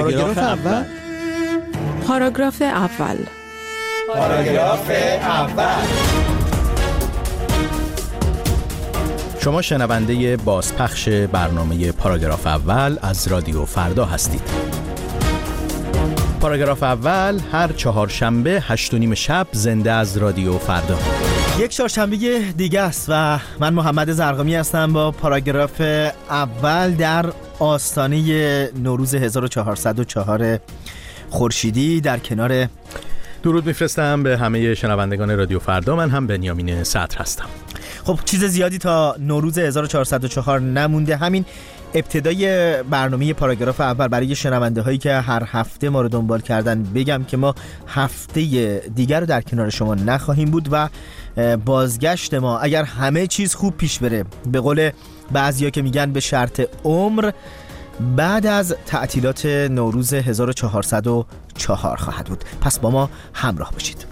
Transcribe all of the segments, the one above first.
پاراگراف اول. پاراگراف اول. پاراگراف اول. شما شنونده بازپخش برنامه پاراگراف اول از رادیو فردا هستید. پاراگراف اول هر چهارشنبه 8:30 شب زنده از رادیو فردا. یک چهارشنبه دیگه است و من محمد زرقامی هستم با پاراگراف اول در آستانه نوروز 1404 خورشیدی در کنار. درود میفرستم به همه شنوندگان رادیو فردا. من هم بنیامین صدر هستم. خب چیز زیادی تا نوروز 1404 نمونده. همین ابتدای برنامه پاراگراف اول برای شنونده هایی که هر هفته ما رو دنبال کردن بگم که ما هفته دیگر رو در کنار شما نخواهیم بود و بازگشت ما اگر همه چیز خوب پیش بره، به قول بعضیا که میگن به شرط عمر، بعد از تعطیلات نوروز 1404 خواهد بود. پس با ما همراه باشید.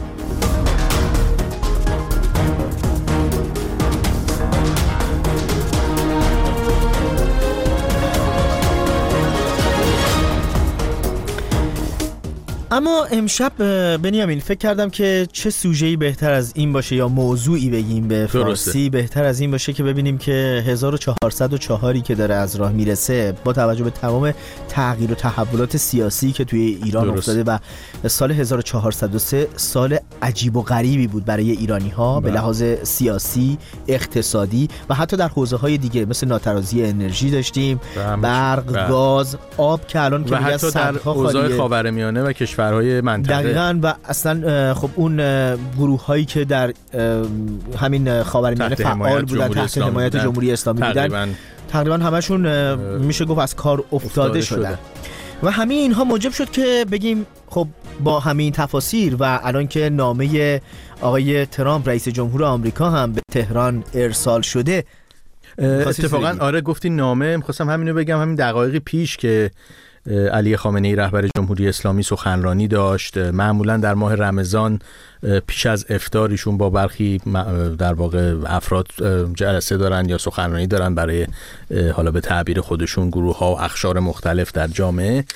اما امشب بنیامین فکر کردم که چه سوژه‌ای بهتر از این باشه یا موضوعی بگیم به فارسی بهتر از این باشه که ببینیم که 1404 که داره از راه میرسه با توجه به تمام تغییر و تحولات سیاسی که توی ایران افتاده و سال 1403 سال عجیب و غریبی بود برای ایرانی‌ها به لحاظ سیاسی، اقتصادی و حتی در حوزه‌های دیگه مثل ناترازی انرژی داشتیم، برق، گاز، آب که الان که حتی در حوزه خاورمیانه و کشورهای منطقه دقیقاً و اصلا خب اون گروه‌هایی که در همین خاورمیانه فعال بودن تحت حمایت جمهوری اسلامی بودن تقریباً همشون میشه گفت از کار افتاده شدن و همین اینها موجب شد که بگیم خب با همین تفاسیر و الان که نامه آقای ترامپ رئیس جمهور آمریکا هم به تهران ارسال شده، اتفاقاً آره گفتی نامه، می‌خواستم همینو بگم. همین دقایقی پیش که علی خامنه‌ای رهبر جمهوری اسلامی سخنرانی داشت، معمولا در ماه رمضان پیش از افطاریشون با برخی در واقع افراد جلسه دارن یا سخنرانی دارن برای حالا به تعبیر خودشون گروه‌ها و اقشار مختلف در جامعه.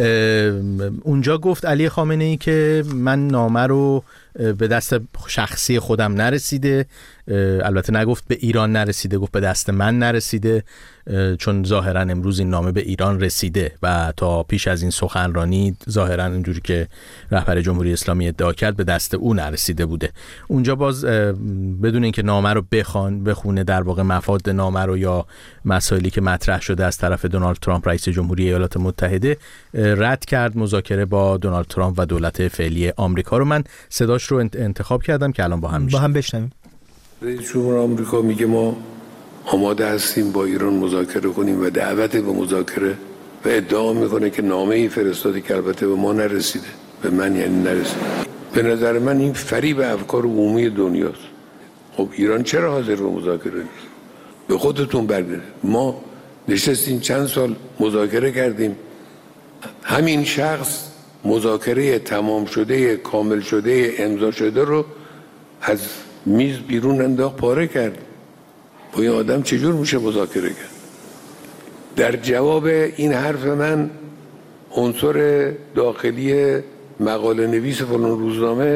اونجا گفت علی خامنه‌ای که من نامه رو به دست شخصی خودم نرسیده، البته نگفت به ایران نرسیده، گفت به دست من نرسیده، چون ظاهرا امروز این نامه به ایران رسیده و تا پیش از این سخنرانی ظاهرا اینجوری که رهبر جمهوری اسلامی ادعا کرد به دست او نرسیده بوده. اونجا باز بدون اینکه نامه رو بخونه در واقع مفاد نامه رو یا مسائلی که مطرح شده از طرف دونالد ترامپ رئیس جمهوری ایالات متحده رد کرد مذاکره با دونالد ترامپ و دولت فعلی آمریکا رو. من صداش رو انتخاب کردم که الان با هم بشنویم. رئیس جمهور آمریکا میگه ما آماده هستیم با ایران مذاکره کنیم و دعوت به مذاکره و ادعا میکنه که نامه‌ای فرستاده که البته به ما نرسیده، به من یعنی نرسیده. به نظر من این فریب افکار عمومی دنیاست. خب ایران چرا حاضر به مذاکره نیست؟ به خودتون برگردید. ما نشستیم چند سال مذاکره کردیم، همین شخص مذاکره تمام شده، کامل شده، امضا شده رو از میز بیرون انداخت، پاره کرد. با این آدم چجور میشه مذاکره کرد؟ در جواب این حرف من عنصر داخلی مقاله نویس فلان روزنامه،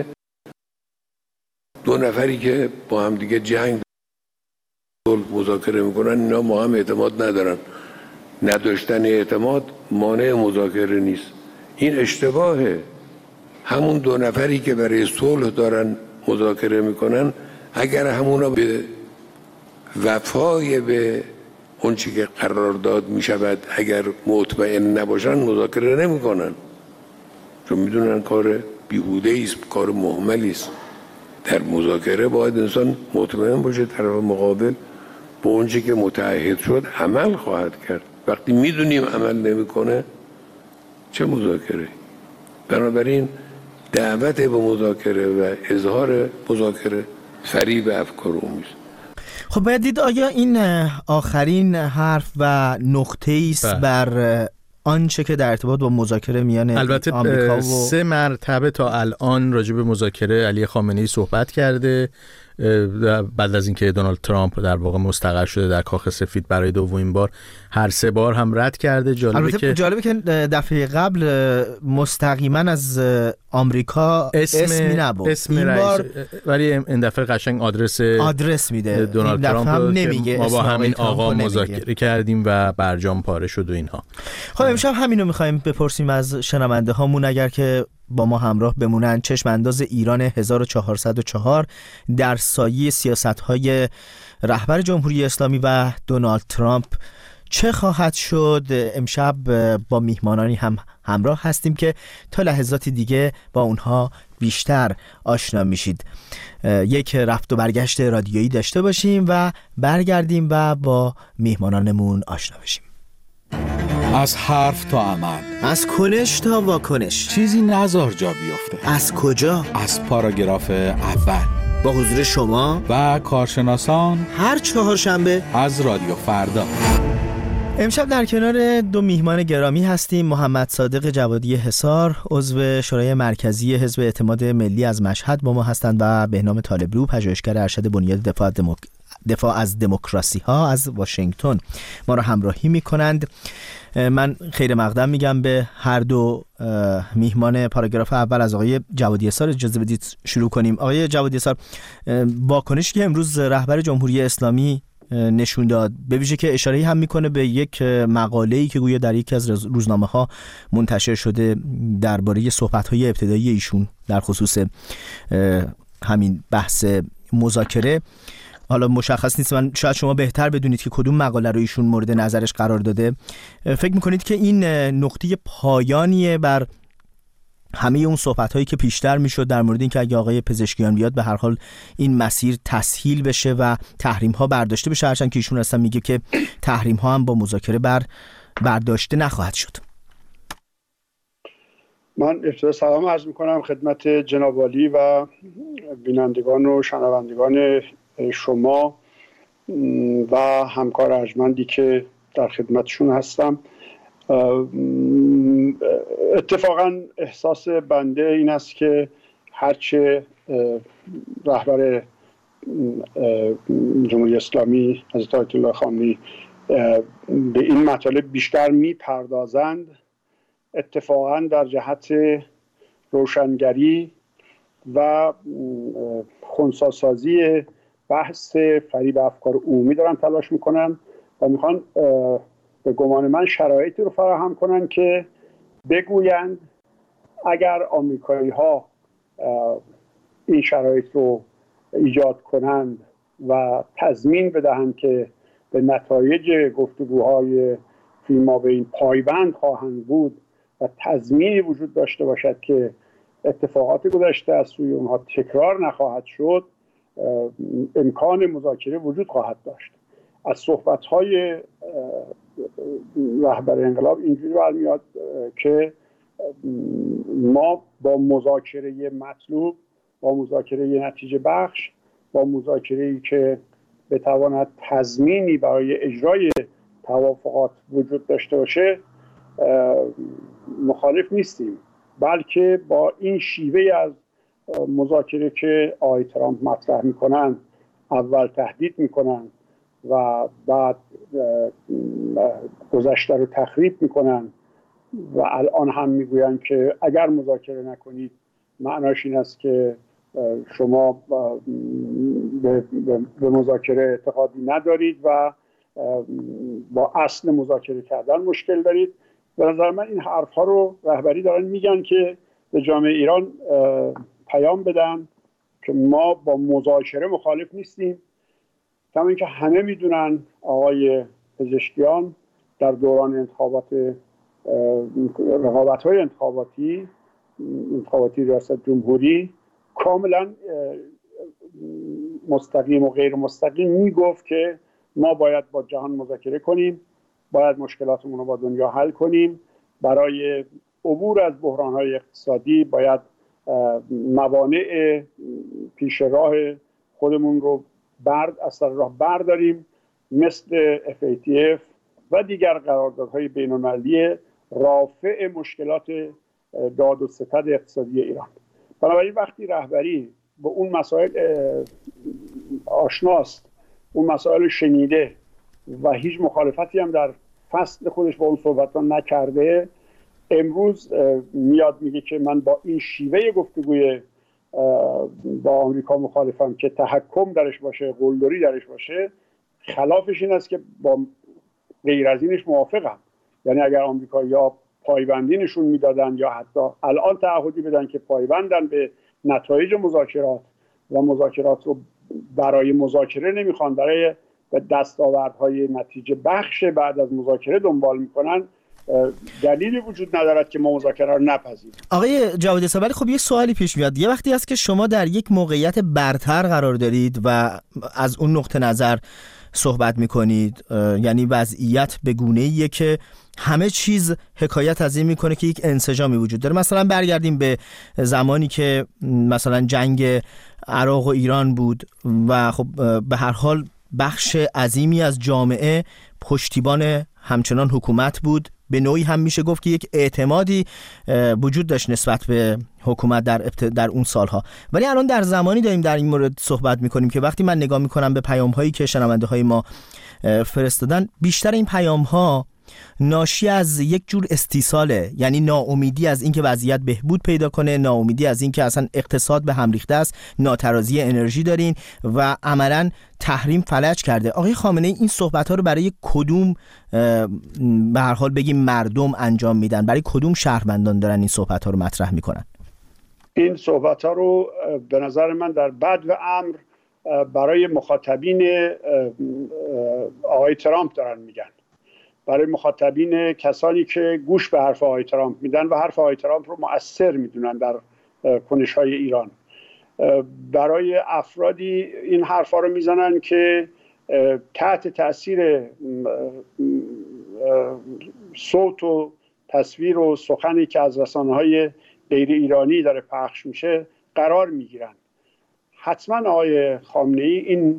دو نفری که با هم دیگه جنگ مذاکره میکنن، اینا ما هم اعتماد ندارن. نداشتن اعتماد مانع مذاکره نیست. این اشتباهه. همون دو نفری که برای صلح دارن مذاکره میکنن اگر همونا به وفای به اون چی که قرارداد میشود اگر مطمئن نباشن مذاکره نمیکنن، چون میدونن کار بیهوده است، کار مهملی است. در مذاکره باید انسان مطمئن باشه طرف مقابل به اون چی که متعهد شد عمل خواهد کرد. وقتی میدونیم عمل نمیکنه چه مذاکره؟ بنابراین دعوت به مذاکره و اظهار مذاکره فریب افکار عمومی است. خب باید دید آیا این آخرین حرف و نقطه‌ای است بر آنچه که در ارتباط با مذاکره میان البته آمریکا و 3 مرتبه تا الان راجع به مذاکره علی خامنه‌ای صحبت کرده بعد از اینکه دونالد ترامپ در واقع مستقر شده در کاخ سفید برای دومین بار، هر 3 بار هم رد کرده. جالبه که دفعه قبل مستقیما از آمریکا اسمی نبود، این بار ولی این دفعه قشنگ آدرس میده دونالد ترامپ نمیگه. ما با همین آقا مذاکره کردیم و برجام پاره شد و اینها. خب امشب همینو می‌خوایم بپرسیم از شنونده هامون، اگر که با ما همراه بمونن. چشم انداز ایران 1404 در سایه سیاست‌های رهبر جمهوری اسلامی و دونالد ترامپ چه خواهد شد؟ امشب با میهمانانی هم همراه هستیم که تا لحظات دیگه با اونها بیشتر آشنا میشید. یک رفت و برگشت رادیویی داشته باشیم و برگردیم و با میهمانانمون آشنا بشیم. از حرف تا عمل، از کنش تا واکنش، چیزی نذار جا بیفته. از کجا؟ از پاراگراف اول، با حضور شما و کارشناسان، هر چهارشنبه از رادیو فردا. امشب در کنار 2 میهمان گرامی هستیم. محمد صادق جوادی حصار، عضو شورای مرکزی حزب اعتماد ملی از مشهد با ما هستند، و بهنام طالبلو، پژوهشگر ارشد بنیاد دفاع از دموکراسی ها از واشنگتن ما را همراهی می‌کنند. من خیر مقدم میگم به هر 2 میهمان پاراگراف اول. از آقای جوادی حصار اجازه بدید شروع کنیم. آقای جوادی حصار، واکنشی که امروز رهبر جمهوری اسلامی نشون داد، به ویژه که اشاره‌ای هم میکنه به یک مقاله‌ای که گویا در یکی از روزنامه‌ها منتشر شده درباره صحبت‌های ابتدایی ایشون در خصوص همین بحث مذاکره. حالا مشخص نیست، من شاید شما بهتر بدونید که کدوم مقاله رو ایشون مورد نظرش قرار داده. فکر میکنید که این نقطه پایانیه بر همه اون صحبت‌هایی که پیشتر میشد در مورد اینکه اگه آقای پزشکیان بیاد به هر حال این مسیر تسهیل بشه و تحریم‌ها برداشته بشه، هرچند که ایشون اصلا میگه که تحریم‌ها هم با مذاکره برداشته نخواهد شد؟ من ابتدا سلام عرض میکنم خدمت جناب عالی و بینندگان و شنوندگان شما و همکار ارجمندی که در خدمتشون هستم. اتفاقا احساس بنده این است که هرچه رهبر جمهوری اسلامی حضرت آیت الله خامنه‌ای به این مطالب بیشتر میپردازند، اتفاقا در جهت روشنگری و خنثی‌سازی بحث فریب افکار عمومی دارن تلاش میکنن و میخوان به گمان من شرایطی رو فراهم کنن که بگویند اگر آمریکایی ها این شرایط رو ایجاد کنند و تضمین بدهند که به نتایج گفتگوهای فیمابین پایبند خواهند بود و تضمینی وجود داشته باشد که اتفاقات گذشته از سوی اونها تکرار نخواهد شد، امکان مذاکره وجود خواهد داشت. از صحبت‌های رهبر انقلاب اینجوری برمیاد که ما با مذاکره مطلوب، با مذاکره نتیجه بخش، با مذاکره‌ای که بتواند تضمینی برای اجرای توافقات وجود داشته باشه مخالف نیستیم، بلکه با این شیوه از مذاکره که آقای ترامپ مطرح میکنن، اول تهدید میکنن و بعد گذشته رو تخریب میکنن و الان هم میگوین که اگر مذاکره نکنید معناش این است که شما به مذاکره اعتقادی ندارید و با اصل مذاکره کردن مشکل دارید. به نظر من این حرفها رو رهبری دارن میگن که به جامعه ایران پیام بدن که ما با مذاکره مخالف نیستیم. کما اینکه همه میدونن آقای پزشکیان در دوران رقابت‌های انتخاباتی ریاست جمهوری کاملا مستقیم و غیر مستقیم میگفت که ما باید با جهان مذاکره کنیم، باید مشکلاتمون رو با دنیا حل کنیم، برای عبور از بحران‌های اقتصادی باید موانع پیش راه خودمون رو از سر راه برداریم، مثل FATF و دیگر قراردادهای بین‌المللی رافع مشکلات داد و ستد اقتصادی ایران. بنابراین وقتی رهبری به اون مسائل آشناست، اون مسائل شنیده و هیچ مخالفتی هم در فصل خودش با اون صحبت‌ها نکرده، امروز میاد میگه که من با این شیوه گفتگوی با آمریکا مخالفم که تحکم درش باشه، قلدری درش باشه، خلافش این است که با غیر از اینش موافقم. یعنی اگر آمریکایی‌ها پایبندی نشون میدادن یا حتی الان تعهدی بدن که پایبندن به نتایج مذاکرات و مذاکرات رو برای مذاکره نمیخوان، برای دستاوردهای نتیجه بخش بعد از مذاکره دنبال میکنن، دلیلی وجود ندارد که ما مذاکره رو نپذیریم. آقای جوادی اسا، ولی خب یه سوالی پیش میاد. یه وقتی هست که شما در یک موقعیت برتر قرار دارید و از اون نقطه نظر صحبت میکنید، یعنی وضعیت به گونه‌ایه که همه چیز حکایت از این میکنه که یک انسجامی وجود داره. مثلا برگردیم به زمانی که مثلا جنگ عراق و ایران بود و خب به هر حال بخش عظیمی از جامعه پشتیبان همچنان حکومت بود. به نوعی هم میشه گفت که یک اعتمادی وجود داشت نسبت به حکومت در اون سالها. ولی الان در زمانی داریم در این مورد صحبت میکنیم که وقتی من نگاه میکنم به پیام‌هایی که شنونده های ما فرستادن، بیشتر این پیام‌ها ناشی از یک جور استیصاله، یعنی ناامیدی از اینکه وضعیت بهبود پیدا کنه، ناامیدی از اینکه اصلا اقتصاد به هم ریخته است، ناترازی انرژی دارین و عملاً تحریم فلج کرده. آقای خامنه‌ای این صحبت‌ها رو برای کدوم به هر حال بگیم مردم انجام میدن؟ برای کدوم شهروندان دارن این صحبت‌ها رو مطرح میکنن؟ این صحبت‌ها رو به نظر من در بدو امر برای مخاطبین آقای ترامپ دارن میگن، برای مخاطبین کسانی که گوش به حرف آقای ترامپ میدن و حرف آقای ترامپ رو مؤثر میدونن در کنش‌های ایران، برای افرادی این حرفا رو میزنن که تحت تأثیر صوت و تصویر و سخنی که از رسانه‌های غیر ایرانی داره پخش میشه قرار میگیرن. حتما آقای خامنه‌ای این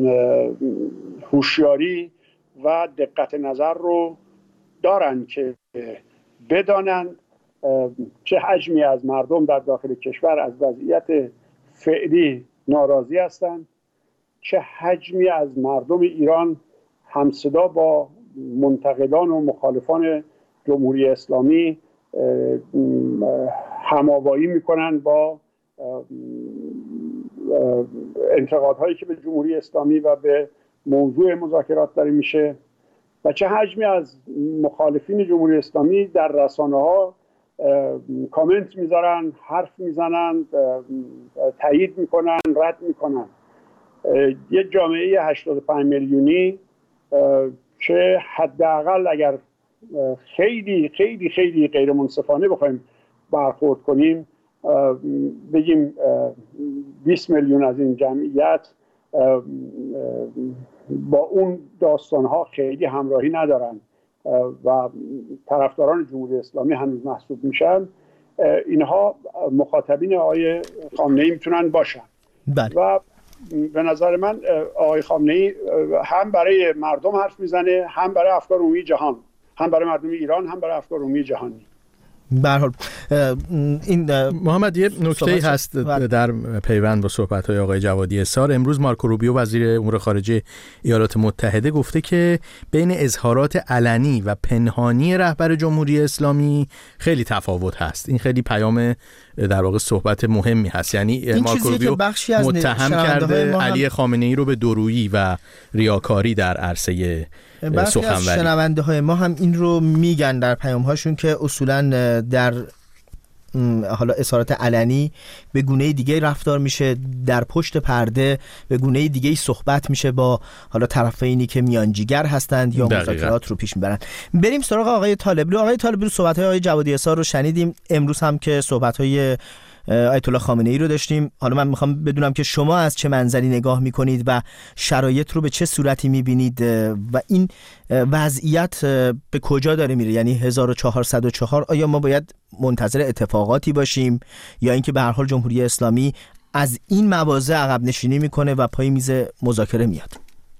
هوشیاری و دقت نظر رو دارن که بدانن چه حجمی از مردم در داخل کشور از وضعیت فعلی ناراضی هستند، چه حجمی از مردم ایران همصدا با منتقدان و مخالفان جمهوری اسلامی هماوایی میکنن با انتقادهایی که به جمهوری اسلامی و به موضوع مذاکرات داره میشه، و چه حجمی از مخالفین جمهوری اسلامی در رسانه‌ها کامنت میذارن، حرف میزنن، تایید میکنن، رد میکنن. یه جامعه 85 میلیونی که حداقل اگر خیلی خیلی خیلی غیر منصفانه بخوایم برخورد کنیم، بگیم 20 میلیون از این جمعیت با اون داستانها خیلی همراهی ندارن و طرفداران جمهوری اسلامی هنوز محسوب میشن. اینها مخاطبین آقای خامنه‌ای میتونن باشن. بله. و به نظر من آقای خامنه‌ای هم برای مردم حرف میزنه، هم برای افکار عمومی جهان، هم برای مردم ایران، هم برای افکار عمومی جهانی. به هر حال این محمد یه نکته هست در پیوند با صحبت‌های آقای جوادی اسار. امروز مارکو روبیو وزیر امور خارجه ایالات متحده گفته که بین اظهارات علنی و پنهانی رهبر جمهوری اسلامی خیلی تفاوت هست. این خیلی پیام در واقع صحبت مهمی هست. یعنی مارکو روبیو متهم کرده علی خامنه‌ای رو به دورویی و ریاکاری در عرصه سخنوری. شنونده های ما هم این رو میگن در پیام هاشون که اصولاً در حالا اظهارات علنی به گونه دیگه رفتار میشه، در پشت پرده به گونه دیگه صحبت میشه با حالا طرفینی که میانجیگر هستند یا مذاکرات رو پیش میبرن. بریم سراغ آقای طالبلو. آقای طالبلو، صحبت های آقای جوادی اسار رو شنیدیم. امروز هم که صحبت های آیت الله خامنه‌ای رو داشتیم. حالا من میخوام بدونم که شما از چه منظری نگاه میکنید و شرایط رو به چه صورتی میبینید و این وضعیت به کجا داره میره؟ یعنی 1404 آیا ما باید منتظر اتفاقاتی باشیم یا اینکه به هر حال جمهوری اسلامی از این مواضع عقب نشینی میکنه و پای میز مذاکره میاد؟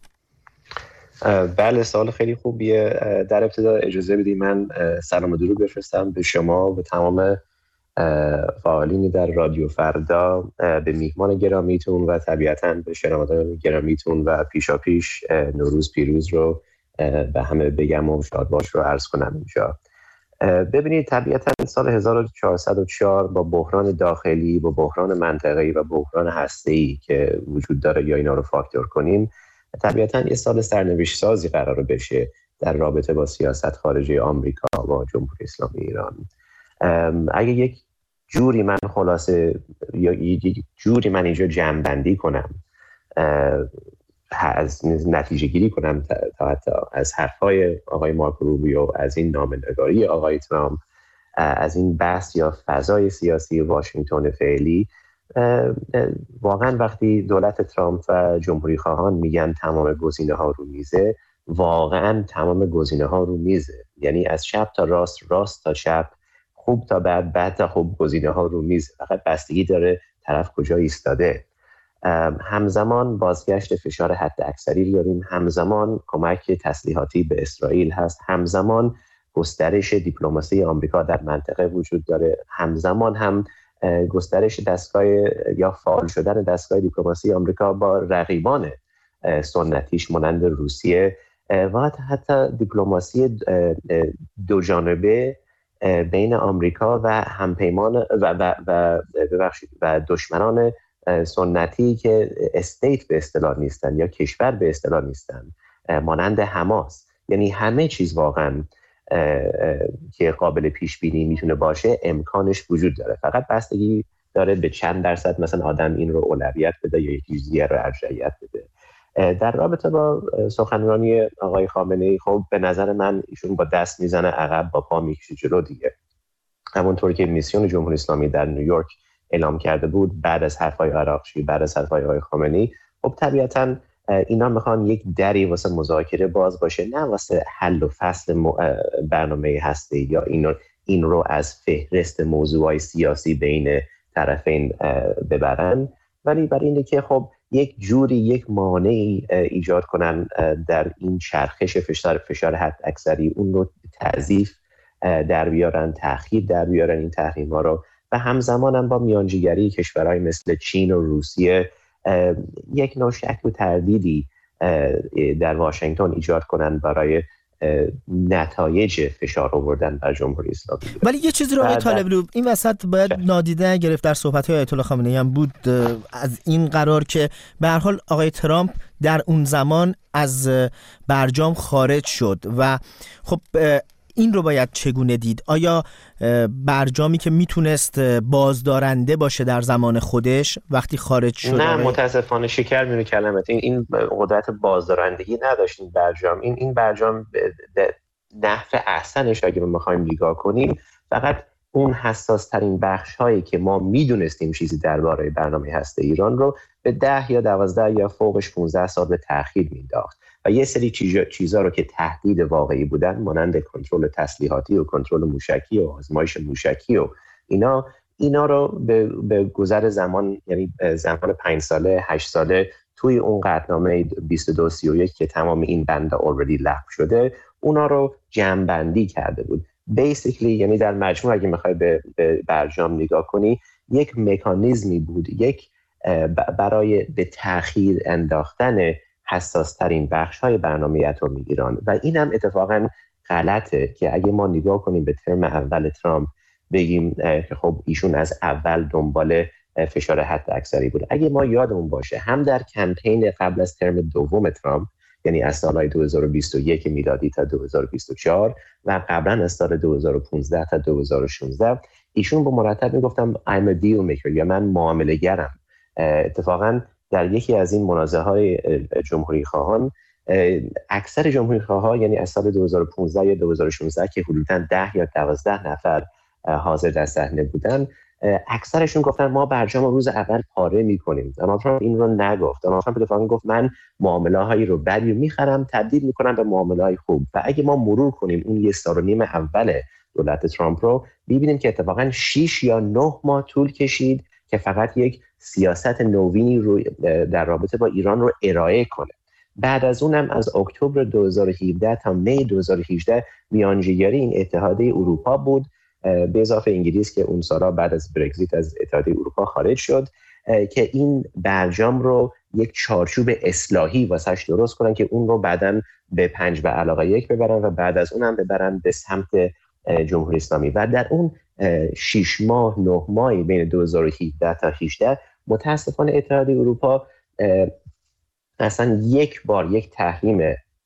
بله، سوال خیلی خوبیه. در ابتدا اجازه بدید من سلام و درود بفرستم به شما و تمام فعالینی در رادیو فردا، به میهمان گرامیتون و طبیعتاً به شنوندگان گرامیتون و پیشاپیش نوروز پیروز رو به همه بگم و شاد باش رو عرض کنم اینجا. ببینید طبیعتاً سال 1404 با بحران داخلی، با بحران منطقه‌ای و بحران هسته‌ای که وجود داره یا اینا رو فاکتور کنیم، طبیعتاً یه سال سرنوشت سازی قرار بشه در رابطه با سیاست خارجی آمریکا و جمهوری اسلامی ایران. اگه یک جوری من خلاصه یا یک جوری من اینجا جمع‌بندی کنم، از نتیجه گیری کنم تا حتی از حرفای آقای مارکو روبیو، از این نامه‌نگاری آقای ترامپ، از این بحث یا فضای سیاسی واشنگتن فعلی، واقعا وقتی دولت ترامپ و جمهوری خواهان میگن تمام گزینه‌ها رو میزه، واقعا تمام گزینه‌ها رو میزه. یعنی از چپ تا راست، راست تا چپ، خوب تا بد، بد تا خوب، گزینه‌ها رو میزه. فقط بستگی داره طرف کجا ایستاده. همزمان بازگشت فشار حد اکثری داریم، همزمان کمک تسلیحاتی به اسرائیل هست، همزمان گسترش دیپلماسی آمریکا در منطقه وجود داره، همزمان هم گسترش دستگاه یا فعال شدن دستگاه دیپلماسی آمریکا با رقیبان سنتیش مانند روسیه و حتی دیپلماسی دو جانبه بین آمریکا و همپیمان و دشمنان سنتی که استیت به اصطلاح نیستن یا کشور به اصطلاح نیستن، مانند حماس. یعنی همه چیز واقعا که قابل پیش بینی میتونه باشه امکانش وجود داره، فقط بستگی داره به چند درصد مثلا آدم این رو اولویت بده یا یکی دیگه رو ارجحیت بده. در رابطه با سخنرانی آقای خامنه‌ای، خب به نظر من ایشون با دست میزنه عقب، با پا میکشه جلو دیگه. همونطور که میسیون جمهوری اسلامی در نیویورک اعلام کرده بود بعد از حرفای عراقچی، بعد از حرفای آقای خامنه‌ای، خب طبیعتاً اینا میخوان یک دری واسه مذاکره باز باشه، نه واسه حل و فصل برنامه هسته‌ای یا این رو از فهرست موضوعات سیاسی بین طرفین ببرن، ولی برای اینه که خب یک جوری یک مانعی ایجاد کنن در این چرخش فشار حد اکثری، اون رو تضعیف در بیارن، تأخیر در بیارن این تحریم‌ها رو، و همزمان هم با میانجیگری کشورهای مثل چین و روسیه یک نوع شک و تردیدی در واشنگتن ایجاد کنن برای نتایج فشار آوردن بر جمهوری اسلامی. ولی یه چیزی رو آقای طالبلو این وسط باید نادیده گرفت، در صحبت‌های آیت الله خامنه‌ای هم بود، از این قرار که به هر حال آقای ترامپ در اون زمان از برجام خارج شد و خب این رو باید چگونه دید؟ آیا برجامی که میتونست بازدارنده باشه در زمان خودش وقتی خارج شد؟ نه متاسفانه شکر میره کلمت، این قدرت بازدارندگی نداشت این برجام. این برجام نحو احسنش اگه ما بخوایم نگاه کنیم فقط اون حساس ترین بخش هایی که ما میدونستیم چیزی درباره برنامه هسته ایران رو به 10 یا 12 یا فوقش 15 سال به تأخیر مینداخت و یه سری چیزا رو که تهدید واقعی بودن مانند کنترل تسلیحاتی و کنترل موشکی و آزمایش موشکی و اینا رو به گذر زمان، یعنی زمان 5 ساله 8 ساله توی اون قطعنامه 2231 که تمام این بند already لغو شده، اونا رو جمع‌بندی کرده بود. basically یعنی در مجموع اگه میخوای به برجام نگاه کنی، یک مکانیزمی بود، یک برای به تأخیر انداختن حساس ترین بخش های برنامه اتمی ایران. و این هم اتفاقا غلطه که اگه ما نگاه کنیم به ترم اول ترامپ بگیم که خب ایشون از اول دنبال فشار حد اکثری بود. اگه ما یادمون باشه هم در کمپین قبل از ترم دوم ترامپ، یعنی از سالهای 2021 میلادی تا 2024 و قبلا از سال 2015 تا 2016 ایشون با مرتب میگفتم I'm a deal maker یا من معامله گرم. اتفاقا در یکی از این منازعه‌های جمهوری خواهان اکثر جمهوری خواها، یعنی از سال 2015 یا 2016 که حدوداً 10 یا 12 نفر حاضر در صحنه بودن، اکثرشون گفتن ما برجام روز اول پاره میکنیم. اما ترامپ این رو نگفت. اما ترامپ اتفاقا گفت من معامله‌هایی رو بدی میخرم تبدیل میکنم به معامله‌های خوب. و اگه ما مرور کنیم اون 1.5 سال اول دولت ترامپ رو ببینیم که اتفاقا 6 یا 9 ماه طول کشید که فقط یک سیاست نوینی رو در رابطه با ایران رو ارائه کنه. بعد از اونم از اکتبر 2017 تا می 2018 میانجیگری این اتحادیه اروپا بود به اضافه انگلیس که اون سالا بعد از برگزیت از اتحادیه اروپا خارج شد، که این برجام رو یک چارچوب اصلاحی واسش درست کنن که اون رو بعداً به 5 به علاقه 1 ببرن و بعد از اونم ببرن به سمت جمهوری اسلامی. و در اون 6 ماه 9 ماهی بین 2017 تا 18 متاسفانه اتحادیه اروپا اصلا یک بار یک تحریم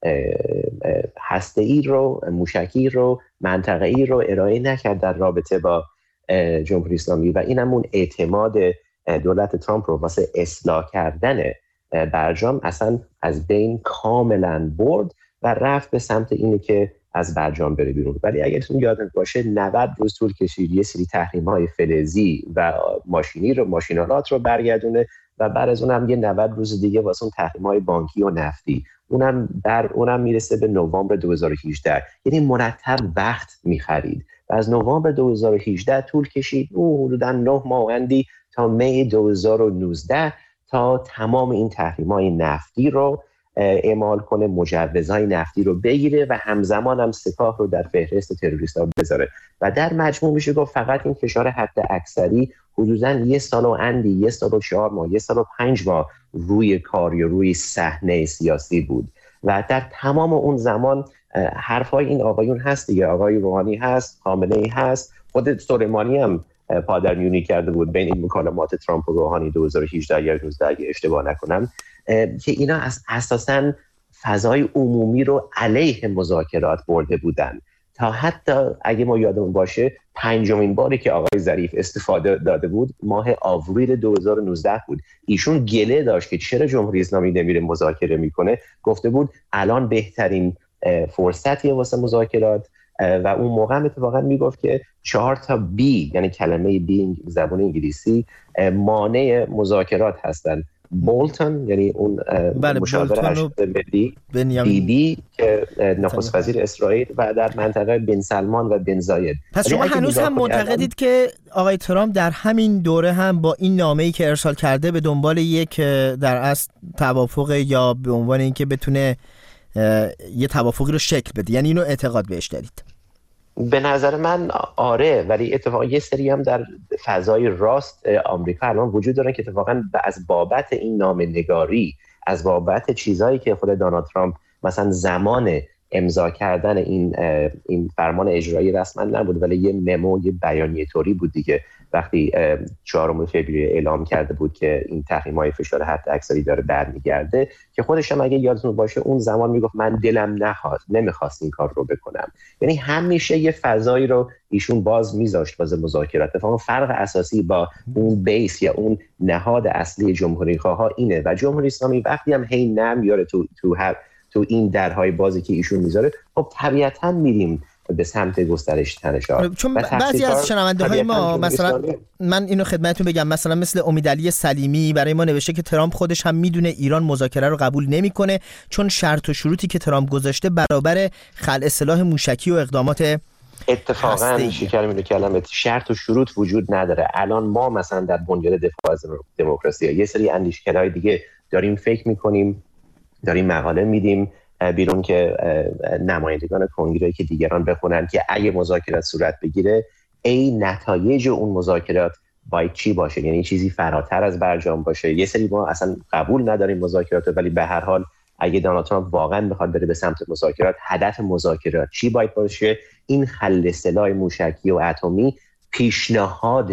هسته‌ای رو، موشکی رو، منطقه‌ای رو ارائه نکرد در رابطه با جمهوری اسلامی و اینم اون اعتماد دولت ترامپ رو واسه اصلاح کردن برجام اصلا از بین کاملا برد و رفت به سمت اینه که از برجام بره بیرون. ولی اگرتون یادتون باشه 90 روز طول کشید یه سری تحریم‌های فلزی و ماشینالات رو برگردونه و بعد از اونم یه 90 روز دیگه واسه اون تحریم‌های بانکی و نفتی، اونم میرسه به نوامبر 2018. یعنی مرتب وقت می‌خرید و از نوامبر 2018 طول کشید حدوداً 9 ماه اندی تا می 2019 تا تمام این تحریم‌های نفتی رو اعمال کنه، مجوزهای نفتی رو بگیره و همزمان هم سپاه رو در فهرست تروریست‌ها بذاره و در مجموع میشه گفت فقط این فشار حد اکثری حدوداً 1 سال و اندی، 1 سال و 4 ماه، 1 سال و 5 ماه روی کار یا روی صحنه سیاسی بود و در تمام اون زمان حرفای این آقایون هست دیگه، آقای روحانی هست، خامنه‌ای هست، خود سلیمانی هم پادرمیونی کرده بود بین این مکالمات ترامپ و روحانی 2018 یا 2019 اگه اشتباه نکنم، که اینا اساساً فضای عمومی رو علیه مذاکرات برده بودن تا حتی اگه ما یادمون باشه 5مین باری که آقای ظریف استفاده داده بود ماه آوریل 2019 بود. ایشون گله داشت که چرا جمهوری اسلامی نمیره مذاکره میکنه، گفته بود الان بهترین فرصتیه واسه مذاکرات و اون موقع هم اتفاقا میگفت که 4 تا بی یعنی کلمه بی زبان انگلیسی مانع مذاکرات هستن. بولتون یعنی اون مشاور ارشد ملی، بیبی که نخست وزیر اسرائیل و در منطقه بن سلمان و بن زاید. پس شما هنوز هم معتقدید که آقای ترامپ در همین دوره هم با این نامه‌ای که ارسال کرده به دنبال یک در اصل توافق یا به عنوان اینکه بتونه یه توافقی رو شکل بده، یعنی اینو اعتقاد بهش دارید؟ به نظر من آره، ولی اتفاقا یه سری هم در فضای راست آمریکا الان وجود دارن که اتفاقا از بابت این نامه‌نگاری، از بابت چیزایی که خود دونالد ترامپ مثلا زمان امضا کردن این فرمان اجرایی رسما نبود ولی یه ممو، یه بیانیه طوری بود دیگه، وقتی 4 فوریه اعلام کرده بود که این تحریم‌های فشار حد اکثری داره برمیگرده، که خودش هم اگه یادتون باشه اون زمان میگفت من دلم نمیخواست این کار رو بکنم. یعنی همیشه یه فضایی رو ایشون باز میذاشت واسه مذاکرات. اتفاقا فرق اساسی با اون بیس یا اون نهاد اصلی جمهوری خواها اینه و جمهوری اسلامی وقتی هم هی نمیاره تو این درهای بازی که ایشون میذاره، خب طبیعتاً میریم به سمت گسترش تنش‌ها. چون بعضی از شنونده‌های ما مثلا من اینو خدمتتون بگم، مثلا مثل امیدعلی سلیمی برای ما نوشته که ترامپ خودش هم میدونه ایران مذاکره رو قبول نمیکنه چون شرط و شروطی که ترامپ گذاشته برابر خلع سلاح موشکی و اقدامات اتفاقاً شکرمی کلمه شرط و شروط وجود نداره. الان ما مثلا در بنیاد دفاع از دموکراسی یه سری اندیشکدهای دیگه داریم فکر میکنیم، داریم مقاله میدیم بیرون که نمایندگان کنگره که دیگران بخونن که اگه مذاکرات صورت بگیره نتایج اون مذاکرات باید چی باشه، یعنی چیزی فراتر از برجام باشه. یه سری ما اصلا قبول نداریم مذاکرات، ولی به هر حال اگه دونالد ترامپ واقعا بخواد بره به سمت مذاکرات، هدف مذاکرات چی باید باشه؟ این خلع سلاح موشکی و اتمی پیشنهاد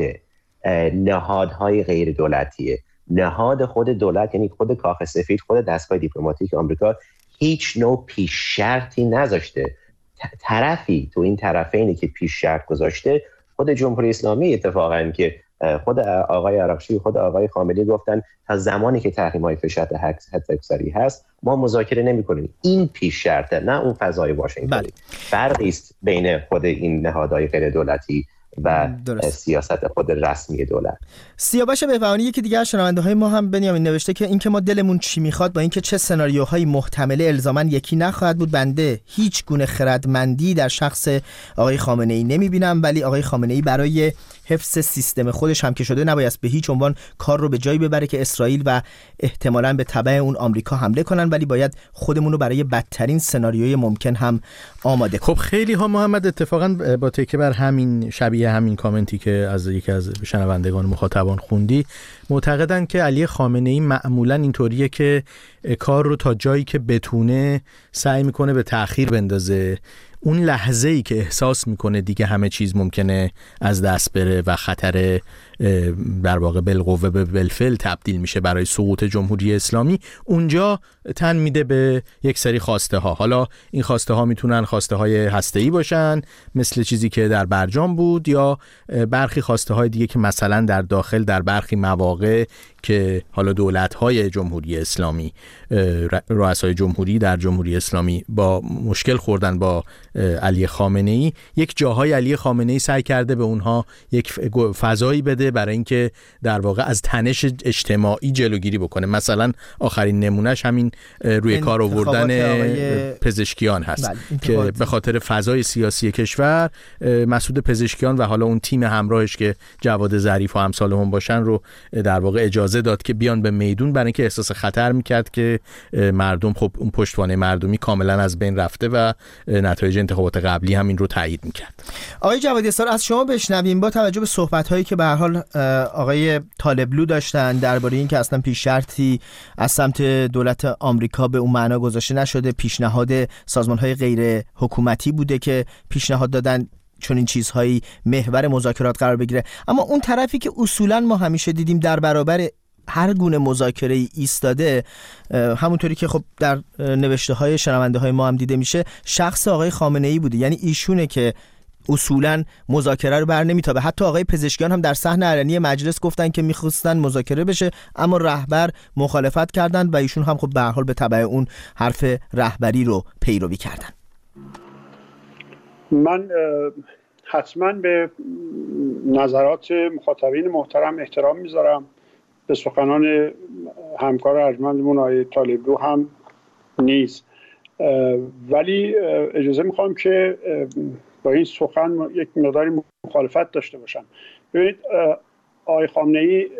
نهادهای غیر دولتیه. نهاد خود دولت یعنی خود کاخ سفید، خود دستگاه دیپلماتیک آمریکا هیچ نوع پیش شرطی نذاشته. طرفی تو این طرفینی که پیش شرط گذاشته خود جمهوری اسلامی اتفاقا که خود آقای عراقچی، خود آقای خامنه‌ای گفتن تا زمانی که تحریم‌های فشار حد اکثری هست ما مذاکره نمی‌کنیم. این پیش شرطه، نه اون فضای واشنگتن. فرقی است بین خود این نهادهای غیر دولتی و سیاست خود رسمی دولت. سیاوش بهبهانی یکی دیگه از شنونده‌های ما هم بنیامین نوشته که اینکه ما دلمون چی میخواد با اینکه چه سناریوهایی محتمله الزاما یکی نخواهد بود، بنده هیچ گونه خردمندی در شخص آقای خامنه‌ای نمیبینم، ولی آقای خامنه‌ای برای حفظ سیستم خودش هم که شده نباید به هیچ عنوان کار رو به جایی ببره که اسرائیل و احتمالاً به تبع اون آمریکا حمله کنن، ولی باید خودمون رو برای بدترین سناریوی ممکن هم آماده کنیم. خب خیلی ها محمد اتفاقاً با تکیه بر همین شبیه همین کامنتی که از یکی از شنوندگان مخاطبان خوندی معتقدن که علی خامنه‌ای معمولاً اینطوریه که کار رو تا جایی که بتونه سعی میکنه به تأخیر بندازه. اون لحظه‌ای که احساس میکنه دیگه همه چیز ممکنه از دست بره و خطر در واقع بالقوه به بالفعل تبدیل میشه برای سقوط جمهوری اسلامی، اونجا تن میده به یک سری خواسته ها. حالا این خواسته ها میتونن خواسته های هسته‌ای باشن مثل چیزی که در برجام بود، یا برخی خواسته های دیگه که مثلا در داخل در برخی مواقع که حالا دولت‌های جمهوری اسلامی، رؤسای جمهوری در جمهوری اسلامی با مشکل خوردن با علی خامنه‌ای، یک جاهای علی خامنه‌ای سعی کرده به اونها یک فضایی بده برای اینکه در واقع از تنش اجتماعی جلوگیری بکنه. مثلا آخرین نمونهش همین روی کار آوردن پزشکیان هست که به خاطر فضای سیاسی کشور مسعود پزشکیان و حالا اون تیم همراهش که جواد ظریف و امثال هم باشن رو در واقع اجازه داد که بیان به میدون، برای اینکه احساس خطر میکرد که مردم، خب اون پشتوانه مردمی کاملا از بین رفته و نتایج انتخابات قبلی هم این رو تایید میکرد. آقای جواد یسار، از شما بشنویم با توجه به صحبت‌هایی که به هر حال آقای طالبلو داشتن درباره این که اصلا پیش شرطی از سمت دولت آمریکا به اون معنا گذاشته نشده، پیشنهاد سازمان‌های غیر حکومتی بوده که پیشنهاد دادن چون این چیزهایی محور مذاکرات قرار بگیره، اما اون طرفی که اصولاً ما همیشه دیدیم در برابر هر گونه مذاکره ایستاده، همونطوری که خب در نوشته های شنونده های ما هم دیده میشه، شخص آقای خامنه‌ای بوده. یعنی ایشونه که اصولاً مذاکره رو بر نمیتابه. حتی آقای پزشکیان هم در صحن علنی مجلس گفتن که میخواستن مذاکره بشه، اما رهبر مخالفت کردن و ایشون هم خب به هر حال به تبع اون حرف رهبری رو پیروی کردن. من حتما به نظرات مخاطبین محترم احترام میذارم، به سخنان همکار ارجمندمون آقای طالبلو هم نیست، ولی اجازه میخوام که با این سخن یک مقداری مخالفت داشته باشم. ببینید، آقای خامنه‌ای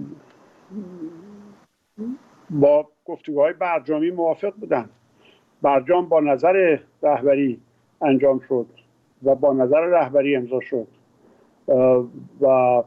با گفتگوهای برجامی موافق بودن. برجام با نظر رهبری انجام شد و با نظر رهبری امضا شد و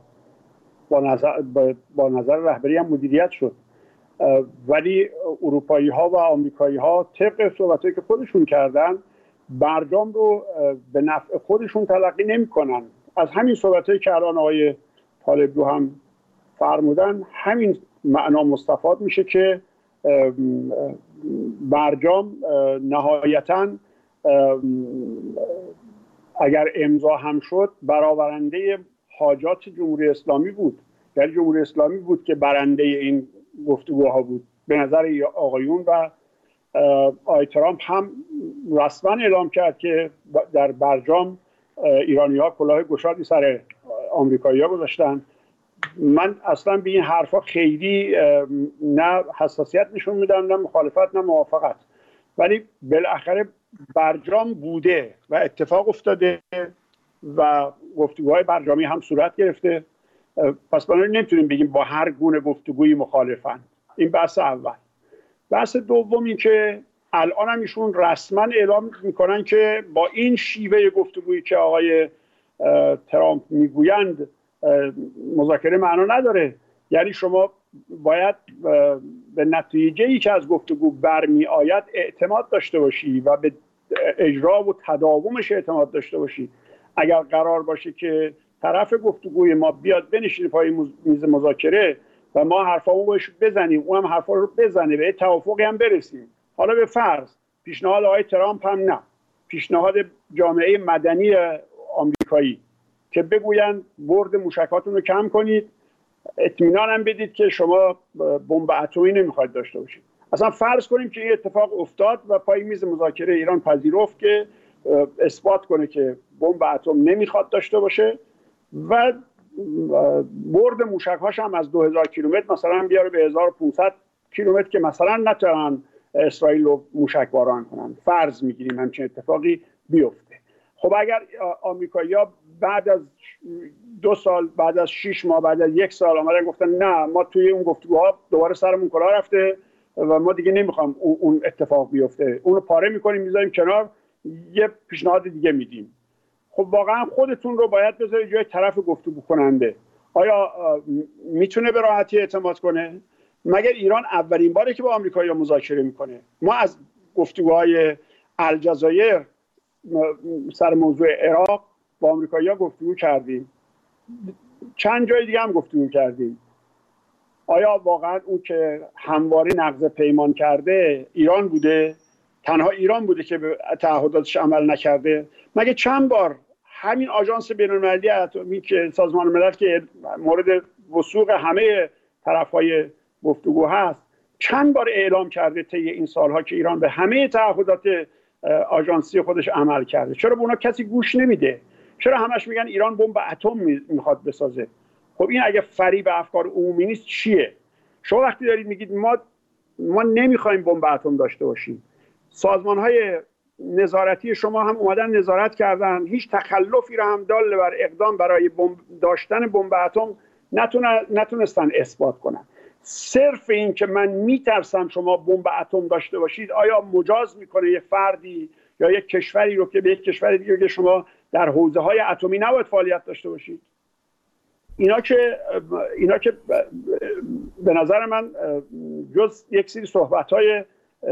با نظر رهبری هم مدیریت شد، ولی اروپایی ها و آمریکایی ها طبق صحبتایی که خودشون کردن برجام رو به نفع خودشون تلقی نمی کنن. از همین صحبتایی که الان آقای طالبلو هم فرمودن همین معنا مستفاد میشه که برجام نهایتاً اگر امضا هم شد برآورنده حاجات جمهوری اسلامی بود، یعنی جمهوری اسلامی بود که برنده این گفتگوها بود. به نظر آقایون و آقای ترامپ هم رسما اعلام کرد که در برجام ایرانی‌ها کلاه گشادی سر آمریکایی‌ها گذاشتن. من اصلا به این حرفا خیلی نه حساسیت نشون میدم، نه مخالفت نه موافقت، ولی بالاخره برجام بوده و اتفاق افتاده و گفتگوهای برجامی هم صورت گرفته. پس بنابراین نمیتونیم بگیم با هر گونه گفتگویی مخالفن. این بحث اول. بحث دوم این که الان هم ایشون رسما اعلام میکنن که با این شیوه گفتگویی که آقای ترامپ میگویند مذاکره معنا نداره. یعنی شما باید به نتیجه‌ای که از گفتگو برمی آید اعتماد داشته باشی و به اجرا و تداومش اعتماد داشته باشی. اگر قرار باشه که طرف گفتگوی ما بیاد بنشینه پای میز مذاکره و ما حرفامون بهش بزنیم، اونم حرفا رو بزنه، به توافقی هم برسیم، حالا به فرض پیشنهاد آقای ترامپ هم نه، پیشنهاد جامعه مدنی آمریکایی که بگوین برد موشکاتون رو کم کنید، اطمینان هم بدید که شما بمب اتمی نمیخواید داشته باشید. اصلا فرض کنیم که این اتفاق افتاد و پای میز مذاکره ایران پذیرفت که اثبات کنه که بمب اتم نمیخواد داشته باشه و برد موشک‌هاش هم از 2000 کیلومتر مثلا بیاره به 1500 کیلومتر که مثلا نتونن اسرائیل رو موشک باران کنن. فرض میگیریم همچین اتفاقی بیفته. خب اگر آمریکایی‌ها بعد از 2 سال، بعد از 6 ماه، بعد از 1 سال آمدن گفتن نه ما توی اون گفتگوها دوباره سرمون کلاه رفته و ما دیگه نمیخوام اون اتفاق بیفته، اونو پاره میکنیم میذاریم کنار، یه پیشنهاد دیگه میدیم. خب واقعا خودتون رو باید بذارید جای طرف گفتگو کننده. آیا میتونه به راحتی اعتماد کنه؟ مگر ایران اولین باره که با آمریکایی‌ها مذاکره میکنه؟ ما از گفتگوهای الجزایر سر موضوع عراق با آمریکایی‌ها گفتگو کردیم، چند جای دیگه هم گفتگو کردیم. آیا واقعا اون که همواره نقض پیمان کرده ایران بوده؟ تنها ایران بوده که به تعهداتش عمل نکرده؟ مگه چند بار همین آژانس بین‌المللی اتمی که سازمان ملل که مورد وثوق همه طرف‌های گفتگو هست، چند بار اعلام کرده طی این سالها که ایران به همه تعهدات آژانسی خودش عمل کرده؟ چرا به اونا کسی گوش نمیده؟ چرا همش میگن ایران بمب اتم میخواد بسازه؟ خب این اگه فریب افکار عمومی نیست چیه؟ شما وقتی دارید میگید ما نمیخوایم بمب اتم داشته باشیم، سازمان‌های نظارتی شما هم اومدن نظارت کردن، هیچ تخلفی رو هم دال بر اقدام برای داشتن بمب اتم نتونستن اثبات کنن. صرف این که من میترسم شما بمب اتم داشته باشید آیا مجاز میکنه یه فردی یا یک کشوری رو که به یک کشور دیگه که شما در حوزه‌های اتمی نباید فعالیت داشته باشید؟ اینا که به نظر من جز یک سری صحبت‌های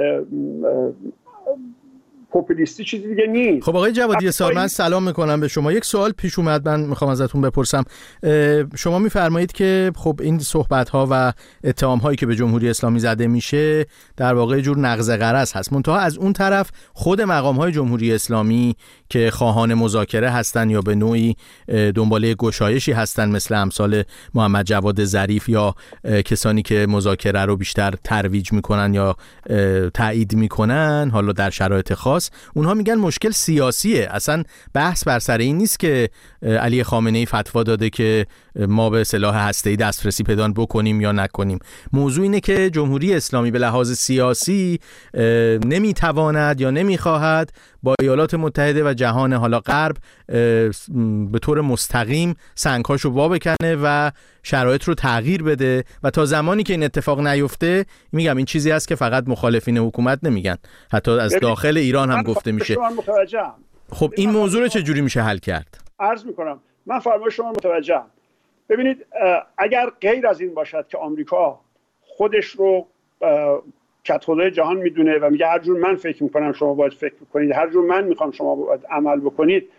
پوپولیستی چیزی دیگه نیست. خب آقای جوادی اسحاق، من سلام میکنم به شما. یک سوال پیش اومد، من میخوام ازتون بپرسم. شما میفرمایید که خب این صحبت ها و اتهام هایی که به جمهوری اسلامی زده میشه در واقع جور نقض غرض هست، منتها از اون طرف خود مقام های جمهوری اسلامی که خواهان مذاکره هستن یا به نوعی دنباله گشایشی هستن، مثل امثال محمد جواد ظریف یا کسانی که مذاکره رو بیشتر ترویج میکنن یا تایید میکنن، حالا در شرایط خاص، اونها میگن مشکل سیاسیه. اصلا بحث بر سر این نیست که علی خامنه‌ای فتوا داده که ما به سلاح هسته‌ای دسترسی پیدا بکنیم یا نکنیم. موضوع اینه که جمهوری اسلامی به لحاظ سیاسی نمیتواند یا نمیخواهد با ایالات متحده و جهان حالا غرب به طور مستقیم سنگ‌هاشو وا بکنه و شرایط رو تغییر بده و تا زمانی که این اتفاق نیفته، میگم این چیزی است که فقط مخالفین حکومت نمیگن، حتی از داخل ایران هم گفته میشه. خب این موضوع رو چجوری میشه حل کرد؟ عرض میکنم، من فرمایش شما متوجهم. ببینید، اگر غیر از این باشد که آمریکا خودش رو کدخدای جهان میدونه و میگه هر جور من فکر میکنم شما باید فکر بکنید، هر جور من میخوام شما باید عمل بکنید،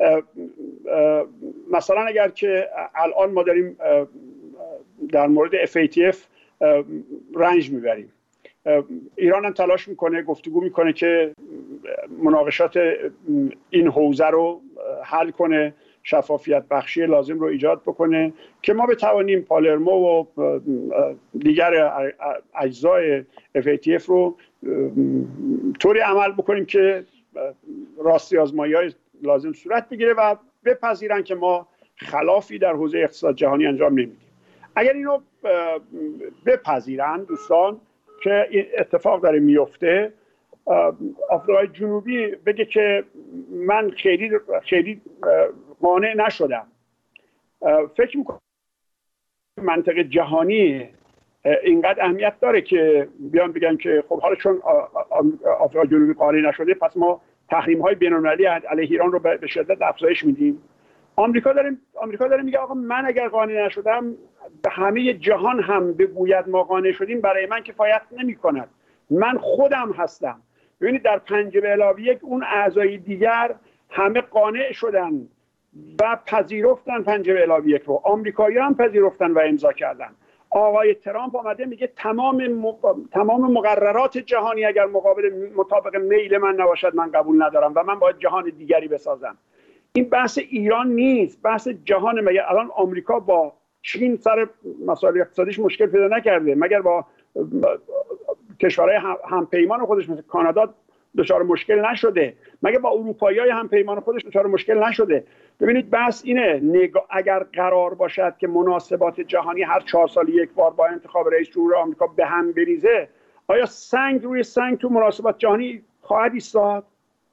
مثلا اگر که الان ما داریم در مورد FATF رنج میبریم، ایران هم تلاش میکنه، گفتگو میکنه که مناقشات این حوزه رو حل کنه، شفافیت بخشی لازم رو ایجاد بکنه که ما بتوانیم پالرمو و دیگر اجزای FATF رو طوری عمل بکنیم که راستی آزمایی‌های لازم صورت بگیره و بپذیرن که ما خلافی در حوزه اقتصاد جهانی انجام نمیدیم. اگر اینو بپذیرن دوستان که این اتفاق داره میفته، آفریقای جنوبی بگه که من خیلی قانع نشدم، فکر میکنم منطقه جهانی اینقدر اهمیت داره که بیان بگن که خب حالا چون آفریقای جنوبی قانع نشده پس ما تحریم‌های بین‌المللی علیه ایران رو به شدت افزایش میدیم. آمریکا داره میگه آقا من اگر قانع نشدم به همه جهان هم بگوید ما قانع شدیم برای من کفایت نمی‌کند، من خودم هستم. ببینید در 5+1 اون اعضای دیگر همه قانع شدن و پذیرفتن 5+1 رو، آمریکایی‌ها هم پذیرفتن و امضا کردن. آقای ترامپ آمده میگه تمام مقررات جهانی اگر مطابق میل من نباشد من قبول ندارم و من باید جهان دیگری بسازم. این بحث ایران نیست، بحث جهان. مگر الان آمریکا با چین سر مسائل اقتصادیش مشکل پیدا نکرده؟ مگر با کشورهای همپیمان خودش مثل کانادا دچار مشکل نشده؟ مگر با اروپایی‌های همپیمان خودش دچار مشکل نشده؟ ببینید بحث اینه، اگر قرار باشد که مناسبات جهانی هر 4 سال یک بار با انتخاب رئیس جمهور آمریکا به هم بریزه، آیا سنگ روی سنگ تو مناسبات جهانی خواهد ایستاد؟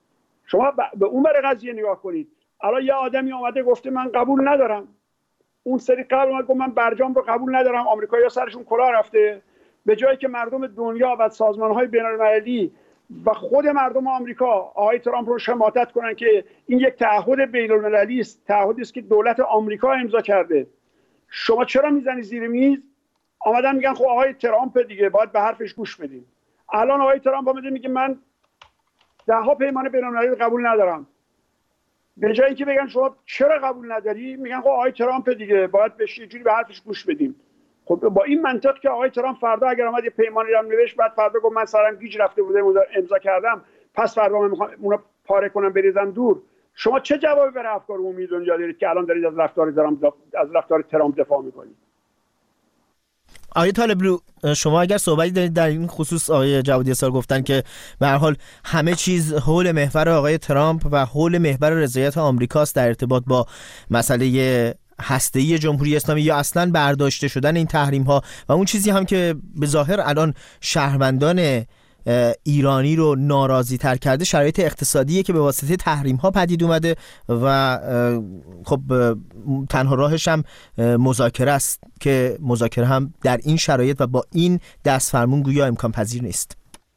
شما به اون بر قضیه نگاه کنید. الان یه آدمی اومده گفته من قبول ندارم، اون سری قبل اومد گفت من برجام رو قبول ندارم، آمریکایی‌ها سرشون کلاه رفته، به جایی که مردم دنیا و سازمان‌های بین‌المللی و خود مردم آمریکا آقای ترامپ رو شماتت کنن که این یک تعهد بین‌المللی است، تعهدی است که دولت آمریکا امضا کرده، شما چرا میزنی زیر میز؟ آمدن میگن خب آقای ترامپ دیگه باید به حرفش گوش بدیم. الان آقای ترامپ اومده میگه من ده‌ها پیمان بین‌المللی قبول ندارم. به جایی که بگن شما چرا قبول نداری، میگن خب آقای ترامپ دیگه باید بهش یه جوری به حرفش گوش بدیم. خب با این منطق که آقای ترامپ فردا اگر اومد یه پیمانی رو نوشت، بعد فردا گفت من سرم گیج رفته بوده امضا کردم، پس فردا من میخوام اونو پاره کنم بریزم دور، شما چه جوابی برای افکار عمومی دنیا دارید که الان دارید از رفتار ترامپ دفاع میکنید؟ آقای طالبلو، شما اگر صحبتی دارید در این خصوص، آقای جوادی اسار گفتن که به هر حال همه چیز حول محور آقای ترامپ و حول محور رضایت آمریکاست در ارتباط با مسئله هسته‌ای جمهوری اسلامی یا اصلا برداشته شدن این تحریم ها و اون چیزی هم که به ظاهر الان شهروندان ایرانی رو ناراضی تر کرده شرایط اقتصادیه که به واسطه تحریم ها پدید اومده و خب تنها راهش هم مذاکره است که مذاکره هم در این شرایط و با این دستفرمون گویا امکان پذیر نیست.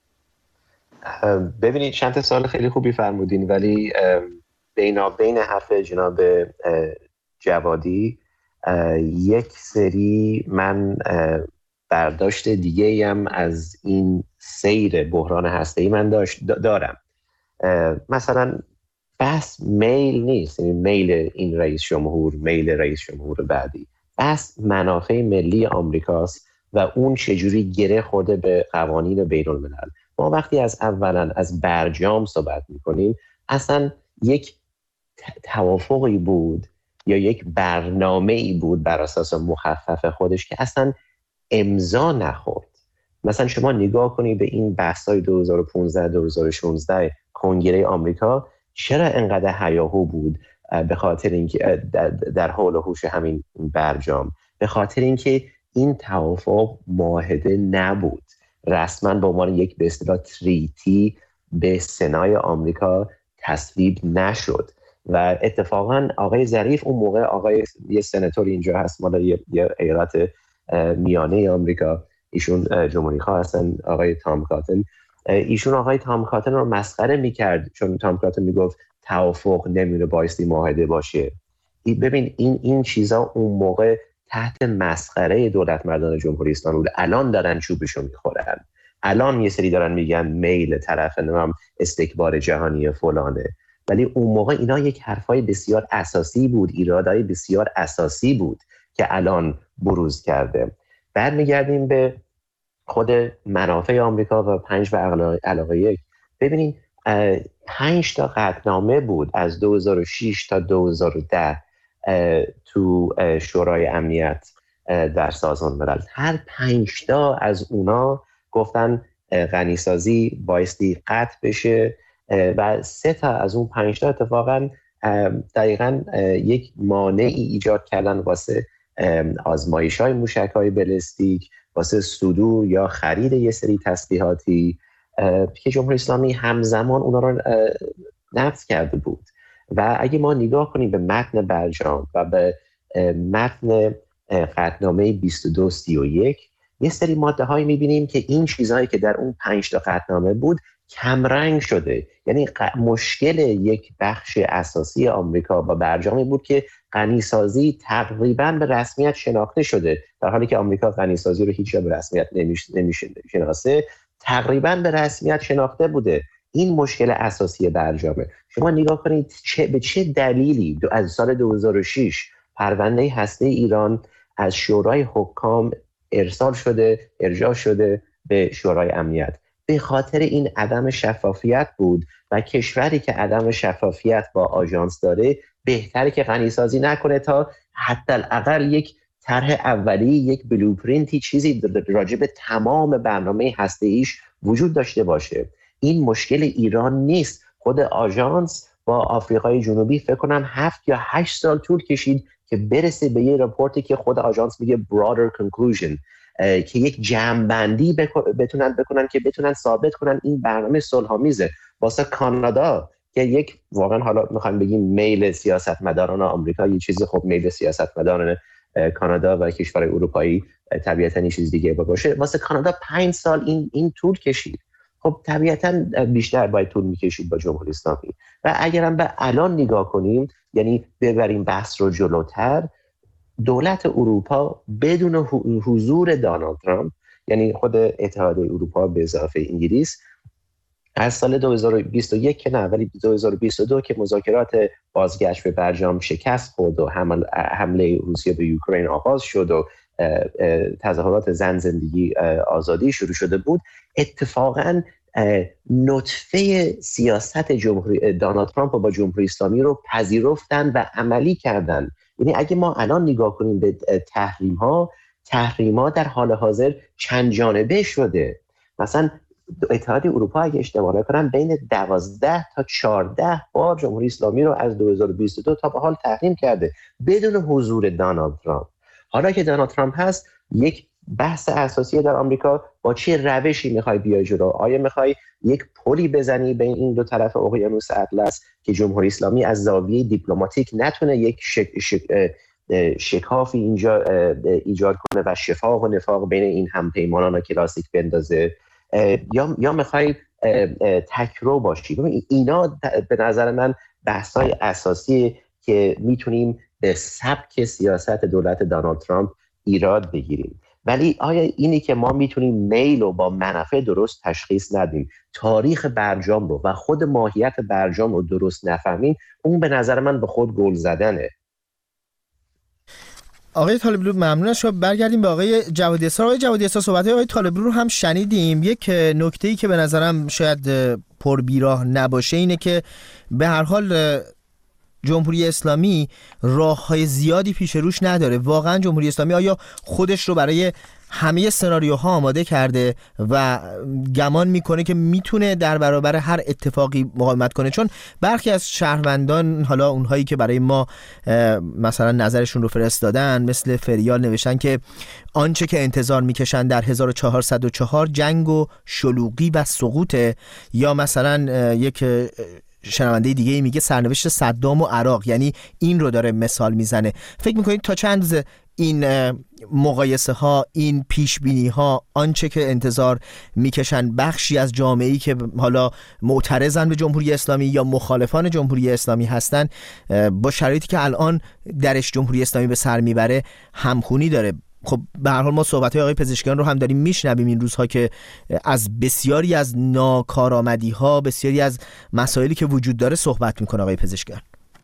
ببینید چند سال خیلی خوبی فرمودین، ولی بین حرف جناب جوادی یک سری من برداشت دیگه هم از این سیر بحران هسته‌ای من دارم. مثلا بس میل نیست، یعنی میل این رئیس جمهور، میل رئیس جمهور بعدی، بس منافع ملی آمریکاست و اون چجوری گره خورده به قوانین بین الملل. ما وقتی از اولا از برجام صحبت میکنیم، اصلا یک توافقی بود یا یک برنامه‌ای بود بر اساس مخفف خودش که اصلا امضا نخورد. مثلا شما نگاه کنید به این بحث‌های 2015-2016 کنگره آمریکا، چرا انقدر هیاهو بود؟ به خاطر اینکه در حول و حوش همین برجام، به خاطر اینکه این توافق معاهده نبود، رسما به عنوان یک به اصطلاح تریتی به سنای آمریکا تصویب نشد. و اتفاقا آقای ظریف اون موقع، آقای یه سناتور اینجا هست مال یه ایالت میانه آمریکا، ایشون جمهوری خواه هستن، آقای تام کاتن، ایشون آقای تام کاتن رو مسخره میکرد چون تام کاتن میگفت توافق نمیونه بایستی معاهده باشه. ببین این چیزا اون موقع تحت مسخره دولت مردان جمهوری اسلامی بود. الان دارن چوبشو میخورن، الان یه سری دارن میگن میل طرف نمیم استکبار جهانی فلانه، ولی اون موقع اینا یک حرفای بسیار اساسی بود، ایرادای بسیار اساسی بود که الان بروز کرده. بعد میگردیم به خود منافع آمریکا و 5 و علاقه 1. ببینید 5 تا قطعنامه بود از 2006 تا 2010 تو شورای امنیت در سازمان ملل. هر 5 تا از اونا گفتن غنیسازی بایستی قطع بشه و 3 تا از اون 5 تا اتفاقا دقیقاً یک مانعی ایجاد کردن واسه آزمایش‌های موشک‌های بالستیک، واسه صدور یا خرید یه سری تسلیحاتی که جمهوری اسلامی همزمان اونا رو نقض کرده بود. و اگه ما نگاه کنیم به متن برجام و به متن قطعنامه 2231 یه سری ماده‌هایی می‌بینیم که این چیزهایی که در اون 5 تا قطعنامه بود کمرنگ شده. یعنی مشکل یک بخش اساسی آمریکا با برجامی بود که غنیسازی تقریباً به رسمیت شناخته شده، در حالی که آمریکا غنیسازی رو هیچ جا به رسمیت نمیشناسه، تقریباً به رسمیت شناخته بوده. این مشکل اساسی برجامه. شما نگاه کنید به چه دلیلی از سال 2006 پرونده هسته ایران از شورای حکام ارجاع شده به شورای امنیت. به خاطر این عدم شفافیت بود و کشوری که عدم شفافیت با آژانس داره بهتره که غنیسازی نکنه تا حتی الاقل یک طرح اولیه، یک بلوپرینتی، چیزی راجع به تمام برنامه هسته‌ایش وجود داشته باشه. این مشکل ایران نیست. خود آژانس با آفریقای جنوبی فکر کنم 7 یا 8 سال طول کشید که برسه به یه راپورتی که خود آژانس میگه broader conclusion، که یک جمع‌بندی بتونن که بتونن ثابت کنن این برنامه صلح‌آمیزه. واسه کانادا که یک واقعا حالا میخوایم بگیم میل سیاستمداران آمریکا، یه چیز خب میل سیاستمداران کانادا و کشورهای اروپایی طبیعتاً این چیز دیگه باشه. واسه کانادا 5 سال این طول کشید. خب طبیعتاً بیشتر باید طول میکشید با جمهوری اسلامی. و اگرم به الان نگاه کنیم، یعنی ببریم بحث رو جلوتر، دولت اروپا بدون حضور دونالد ترامپ، یعنی خود اتحادیه اروپا به اضافه انگلیس، از سال 2021 که نه ولی 2022 که مذاکرات بازگشت به برجام شکست خورد و حمله روسیه به اوکراین آغاز شد و تظاهرات زن زندگی آزادی شروع شده بود، اتفاقاً نطفه سیاست جمهوری دونالد ترامپ با جمهوری اسلامی رو پذیرفتن و عملی کردن. یعنی اگه ما الان نگاه کنیم به تحریم ها در حال حاضر چند جانبه شده. مثلا اتحادیه اروپا اگه اشتباه نکنم بین 12 تا 14 بار جمهوری اسلامی رو از 2022 تا به حال تحریم کرده بدون حضور دونالد ترامپ. حالا که دونالد ترامپ هست، یک بحث اساسی در آمریکا با چه روشی میخوای بیای جلو؟ آیا میخوای یک پلی بزنی بین این دو طرف اقیانوس اطلس که جمهوری اسلامی از زاویه دیپلماتیک نتونه یک شکافی اینجا ایجاد کنه و شفاق و نفاق بین این همپیمانان کلاسیک بندازه، یا میخوای تکرو باشی؟ اینا به نظر من بحث‌های اساسی که میتونیم به سبک سیاست دولت دونالد ترامپ ایراد بگیریم. ولی آیا اینی که ما میتونیم میل رو با منافع درست تشخیص ندیم، تاریخ برجام رو و خود ماهیت برجام رو درست نفهمیم، اون به نظر من به خود گل زدنه. آقای طالبلو ممنون از شما. برگردیم به آقای جوادی اسار. آقای جوادی اسار، صحبت‌های آقای طالبلو رو هم شنیدیم. یک نکته‌ای که به نظرم شاید پربیراه نباشه اینه که به هر حال جمهوری اسلامی راه‌های زیادی پیش روش نداره. واقعا جمهوری اسلامی آیا خودش رو برای همه سناریوها آماده کرده و گمان میکنه که میتونه در برابر هر اتفاقی مقاومت کنه؟ چون برخی از شهروندان، حالا اونهایی که برای ما مثلا نظرشون رو فرستادن مثل فریال، نوشتن که آنچه که انتظار میکشن در 1404 جنگ و شلوغی و سقوطه، یا مثلا یک شنونده دیگه میگه سرنوشت صدام و عراق، یعنی این رو داره مثال میزنه. فکر میکنید تا چند روز این مقایسه ها، این پیش بینی ها، آنچه که انتظار میکشن بخشی از جامعه‌ای که حالا معترضن به جمهوری اسلامی یا مخالفان جمهوری اسلامی هستن، با شرایطی که الان درش جمهوری اسلامی به سر میبره همخونی داره؟ خب به هر حال ما صحبت‌های آقای پزشکیان رو هم داریم میشنویم این روزها که از بسیاری از ناکارآمدی‌ها، بسیاری از مسائلی که وجود داره صحبت میکنه آقای پزشکیان.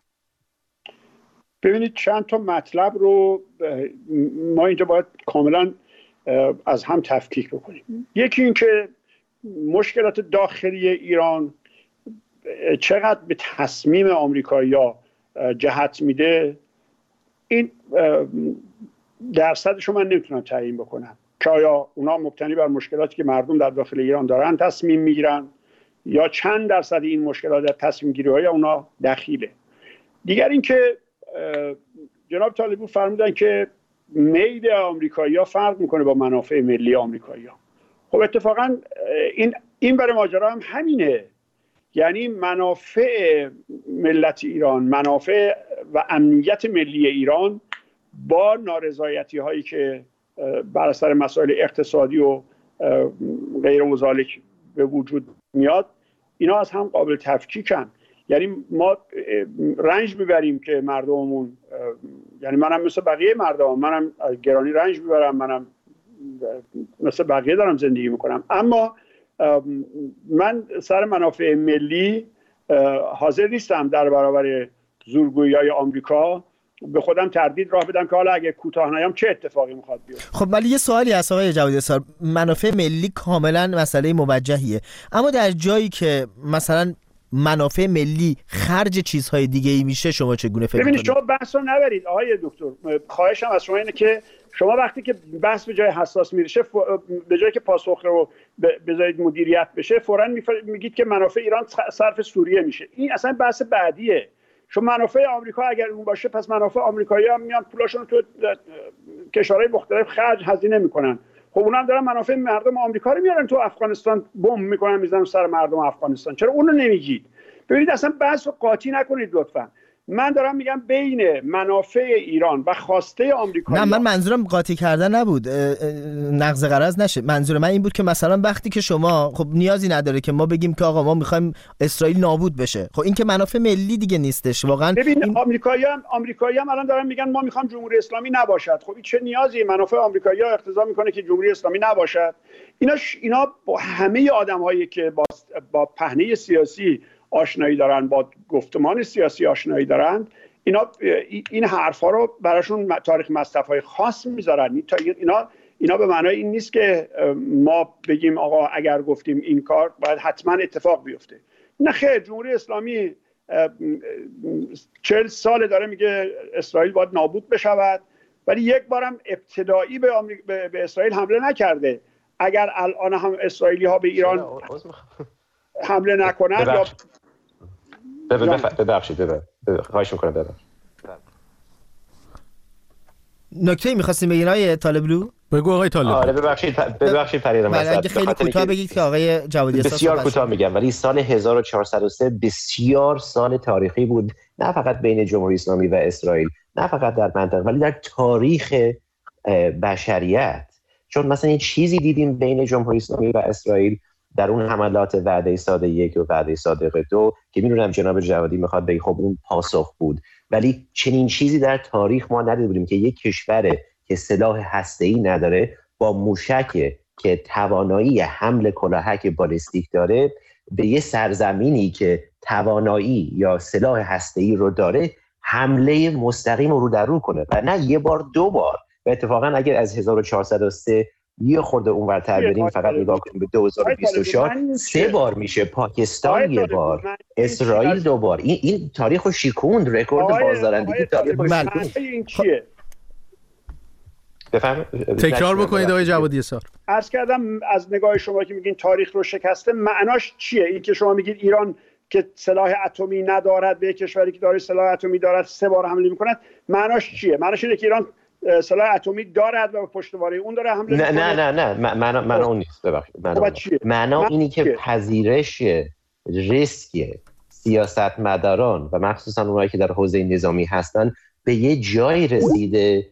ببینید چند تا مطلب رو ما اینجا باید کاملا از هم تفکیک بکنیم. یکی این که مشکلات داخلی ایران چقدر به تصمیم آمریکایی‌ها جهت میده، این درصدش رو من نمیتونم تعیین بکنم که آیا اونا مبتنی بر مشکلاتی که مردم در داخل ایران دارن تصمیم میگیرن یا چند درصد این مشکلات در تصمیم گیری های اونا دخیله. دیگر این که جناب طالبو فرمودن که میل آمریکایی‌ها فرق میکنه با منافع ملی آمریکایی‌ها. خب اتفاقا این برای ماجرا هم همینه، یعنی منافع ملت ایران، منافع و امنیت ملی ایران با نارضایتی هایی که بر اثر مسائل اقتصادی و غیر مزالک به وجود میاد، اینا از هم قابل تفکیکن. یعنی ما رنج میبریم که مردممون، یعنی منم مثل بقیه مردم، منم گرانی رنج میبرم، منم مثل بقیه دارم زندگی میکنم، اما من سر منافع ملی حاضر نیستم در برابر زورگویی‌های آمریکا به خودم تردید راه بدم که حالا اگه کوتاه نیام چه اتفاقی میخواد بیفته. خب ولی یه سوالی هست آقای جوادی اسار، منافع ملی کاملا مسئله موجهیه، اما در جایی که مثلا منافع ملی خرج چیزهای دیگه ای میشه، شما چگونه فکر می‌کنید؟ ببینید شما بحث رو نبرید آقای دکتر، خواهشم از شما اینه که شما وقتی که بحث به جای حساس میرشه، به جایی که پاسخ رو بذارید مدیریت بشه، فوراً میگید که منافع ایران صرف سوریه میشه. این اصلا بحث بعدیه. چون منافع آمریکا اگر اون باشه، پس منافع آمریکایی‌ها میان پولاشون تو کشورهای مختلف خرج هزینه میکنن. خب اونها هم دارن منافع مردم آمریکا رو میارن تو افغانستان، بمب میکنن میزنن سر مردم افغانستان. چرا اون رو نمیگید؟ ببینید اصلا بحث رو قاطی نکنید لطفا. من دارم میگم بین منافع ایران و خواسته آمریکا. نه، من منظورم قاطی کردن نبود، نقض غرض نشه. منظور من این بود که مثلا وقتی که شما، خب نیازی نداره که ما بگیم که آقا ما میخوایم اسرائیل نابود بشه، خب این که منافع ملی دیگه نیستش واقعا. ببین آمریکایی‌ها هم الان دارن میگن ما میخوام جمهوری اسلامی نباشد. خب این چه نیازی؟ منافع آمریکایی‌ها اقتضا میکنه که جمهوری اسلامی نباشد. اینا با همه آدم‌هایی که با پهنه سیاسی آشنایی دارن، با گفتمان سیاسی آشنایی دارن، این حرفا رو براشون تاریخ مصرف‌های خاص میذارن. اینا به معنای این نیست که ما بگیم آقا اگر گفتیم این کار باید حتما اتفاق بیفته. نه خیر، جمهوری اسلامی 40 سال داره میگه اسرائیل باید نابود بشود، ولی یک بارم ابتدایی به اسرائیل حمله نکرده. اگر الان هم اسرائیلی ها به ایران حمله نکنند یا ببخشید خواهش میکنم ببخشید. نکته می‌خواستیم بگین آقای طالبلو؟ بگو آقای طالبلو. آره ببخشید پریرم. اگه خیلی کوتاه بگید که آقای جوادی اساس بسیار کوتاه میگم، ولی سال 1403 بسیار سال تاریخی بود، نه فقط بین جمهوری اسلامی و اسرائیل، نه فقط در منطقه، ولی در تاریخ بشریت. چون مثلا یه چیزی دیدیم بین جمهوری اسلامی و اسرائیل در اون حملات وعده صادق 1 و وعده صادق 2 که میدونم جناب جوادی میخواد بگه خب اون پاسخ بود، ولی چنین چیزی در تاریخ ما ندیده بودیم که یک کشور که سلاح هسته‌ای نداره با موشک که توانایی حمل کلاهک بالستیک داره به یه سرزمینی که توانایی یا سلاح هسته‌ای رو داره حمله مستقیم رو در رو کنه، و نه یه بار 2 بار. و اتفاقا اگر از 1403 یه خورده اونورتر بریم، فقط نگاه کنیم به 2024 3 بار میشه، پاکستان 1 بار، اسرائیل 2 بار. این تاریخ رو شیکوند، رکورد بازدارندگی تاریخ رو شیکوند. این چیه؟ تکرار بکنید آقای جوادی اسار. عرض کردم از نگاه شما که میگین تاریخ رو شکسته، معناش چیه؟ این که شما میگید ایران که سلاح اتمی ندارد به کشوری که داره سلاح اتمی دارد 3 بار حمله میکند، معناش چیه؟ معناش اینه که ایران سلاح اتمی دارد و پشتوانه اون داره حمله میکنه؟ نه معنا اون نیست. ببخشید معنا اینی که پذیرش ریسک سیاستمداران و مخصوصا اونایی که در حوزه نظامی هستن به یه جای رسیده،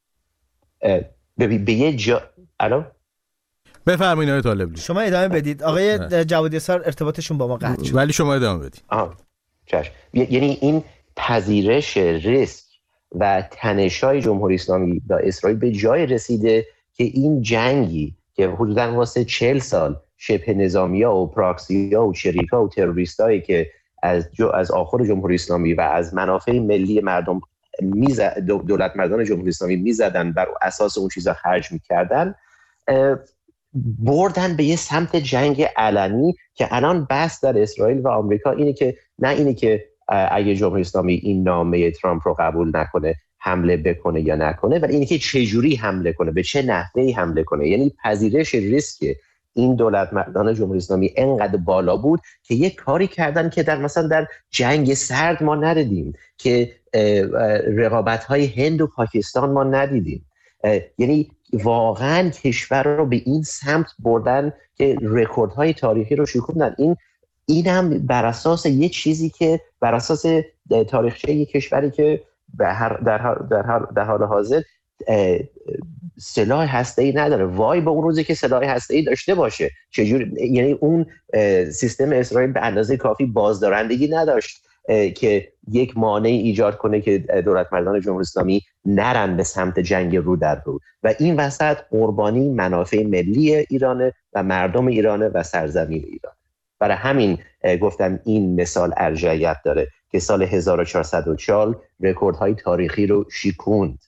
به یه الو بفرمایید آقای طالبلو. شما ادامه بدید. آقای جوادی اسار ارتباطشون با ما قطع شد، ولی شما ادامه بدید. چشم. یعنی این پذیرش ریسک و تنش‌های جمهوری اسلامی با اسرائیل به جای رسیده که این جنگی که حدوداً واسه 40 سال شبه نظامی‌ها و پراکسی‌ها و چریک‌ها و تروریستایی که از آخر جمهوری اسلامی و از منافع ملی مردم دولت مردان جمهوری اسلامی میزدن، بر اساس اون چیزا خرج میکردن، بردن به یه سمت جنگ علنی که الان بحث در اسرائیل و آمریکا اینه که اگه جمهوری اسلامی این نامه ترامپ رو قبول نکنه حمله بکنه یا نکنه، و اینه که چه جوری حمله کنه، به چه نحوهی حمله کنه. یعنی پذیرش ریسک این دولت مردان جمهوری اسلامی انقدر بالا بود که یک کاری کردن که مثلا در جنگ سرد ما ندیدیم، که رقابت‌های هند و پاکستان ما ندیدیم. یعنی واقعا کشور رو به این سمت بردن که رکوردهای تاریخی رو شکوندن. این هم بر اساس یه چیزی که بر اساس تاریخچه یک کشوری که در حال حاضر سلاح هسته‌ای نداره. وای به اون روزی که سلاح هسته‌ای داشته باشه. چجوری؟ یعنی اون سیستم اسرائیل به اندازه کافی بازدارندگی نداشت که یک مانعی ایجاد کنه که دولت مردان جمهوری اسلامی نرن به سمت جنگ رو در رو، و این وسط قربانی منافع ملی ایرانه و مردم ایرانه و سرزمین ایران. برای همین گفتم این مثال ارجحیت داره که سال 1404 رکوردهای تاریخی رو شکوند.